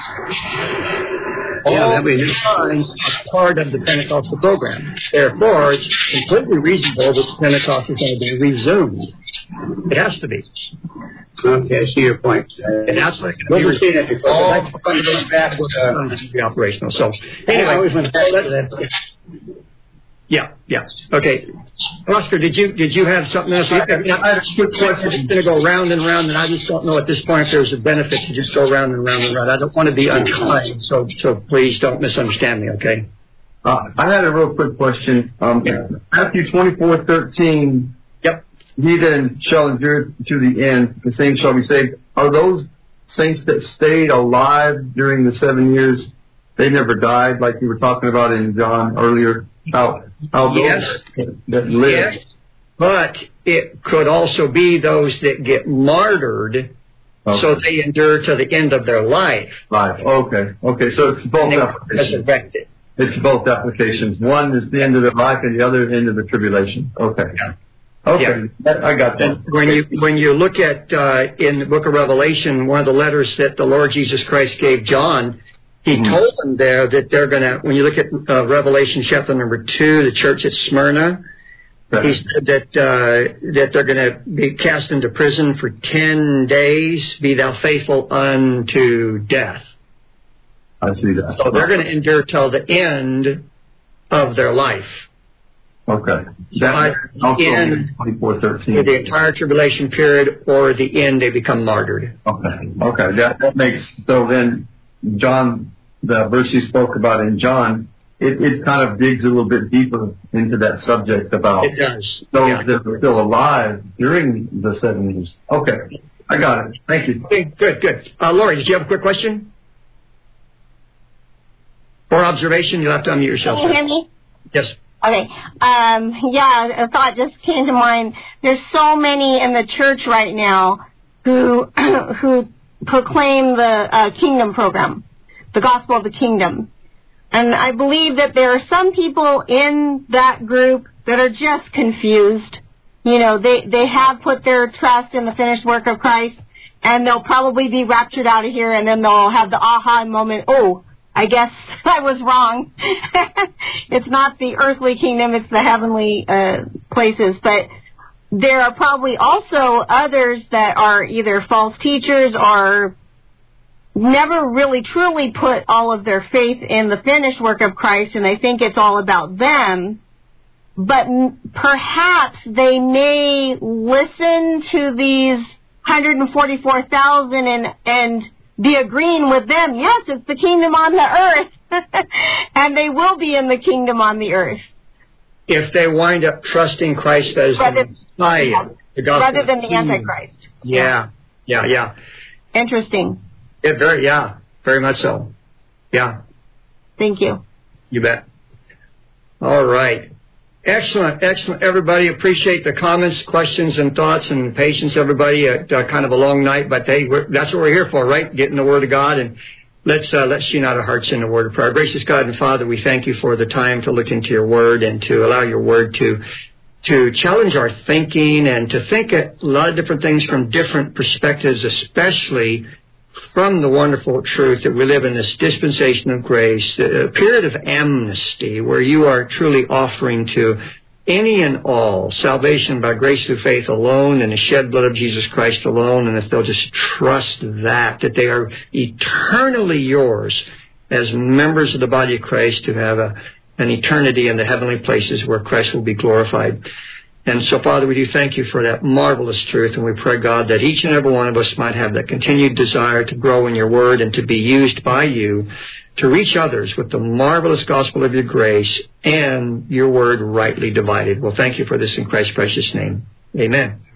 All yeah, that means signs are part of the Pentecostal program. Therefore, it's completely reasonable that Pentecost is going to be resumed. It has to be. Okay, I see your point. Uh, and that's like we'll see that because all that's fundamentally back with uh, to be operational. So anyway, I always went back to that. Yeah, yeah. Okay. Oscar, did you did you have something else? I, I, I had a quick question. It's going to go round and round, and I just don't know at this point if there's a benefit to just go round and round and round. I don't want to be unkind, so so please don't misunderstand me, okay? Uh, I had a real quick question. Um, yeah. Matthew twenty-four thirteen. Yep. He then shall endure to the end. The same shall be saved. Are those saints that stayed alive during the seven years? They never died, like you were talking about in John earlier. How, how those yes. that live. Yes, but it could also be those that get martyred, okay. so they endure to the end of their life. Life. Okay. Okay. So it's both applications. Resurrected. It's both applications. One is the end of their life, and the other end of the tribulation. Okay. Yeah. Okay. Yeah. I got that. And when you when you look at uh, in the Book of Revelation, one of the letters that the Lord Jesus Christ gave John. He mm-hmm. told them there that they're going to, when you look at uh, Revelation chapter number two, the church at Smyrna, right. he said that uh, that they're going to be cast into prison for ten days, be thou faithful unto death. I see that. So they're going to endure till the end of their life. Okay. That so also in twenty-four thirteen. The entire tribulation period or the end, they become martyred. Okay. Okay. That, that makes, so then, John, the verse you spoke about in John, it, it kind of digs a little bit deeper into that subject about it does. those yeah. that are still alive during the seven years. Okay, I got it. Thank you. Okay, good, good. Uh, Lori, did you have a quick question? Or observation? You'll have to unmute yourself. Can you hear me? Yes. Okay. Um, yeah, a thought just came to mind. There's so many in the church right now who who proclaim the uh, kingdom program, the gospel of the kingdom. And I believe that there are some people in that group that are just confused. You know, they, they have put their trust in the finished work of Christ, and they'll probably be raptured out of here, and then they'll have the aha moment, oh, I guess I was wrong. It's not the earthly kingdom, it's the heavenly uh, places. But there are probably also others that are either false teachers or never really truly put all of their faith in the finished work of Christ, and they think it's all about them. But perhaps they may listen to these one hundred forty-four thousand and, and be agreeing with them, yes, it's the kingdom on the earth, and they will be in the kingdom on the earth. If they wind up trusting Christ as rather, the Messiah, yeah, the rather than the Antichrist. Yeah, yeah, yeah. Interesting. Yeah, very, yeah, very much so. Yeah. Thank you. You bet. All right. Excellent, excellent. Everybody, appreciate the comments, questions, and thoughts, and patience. Everybody, uh, uh, kind of a long night, but hey, we're, that's what we're here for, right? Getting the Word of God, and Let's uh, let's unite our hearts in a word of prayer. Gracious God and Father, we thank you for the time to look into your word and to allow your word to to challenge our thinking and to think a lot of different things from different perspectives, especially from the wonderful truth that we live in this dispensation of grace, a period of amnesty where you are truly offering to any and all salvation by grace through faith alone and the shed blood of Jesus Christ alone, and if they'll just trust that, that they are eternally yours as members of the body of Christ to have a an eternity in the heavenly places where Christ will be glorified. And so, Father, we do thank you for that marvelous truth, and we pray, God, that each and every one of us might have that continued desire to grow in your word and to be used by you to reach others with the marvelous gospel of your grace and your word rightly divided. Well, thank you for this in Christ's precious name. Amen.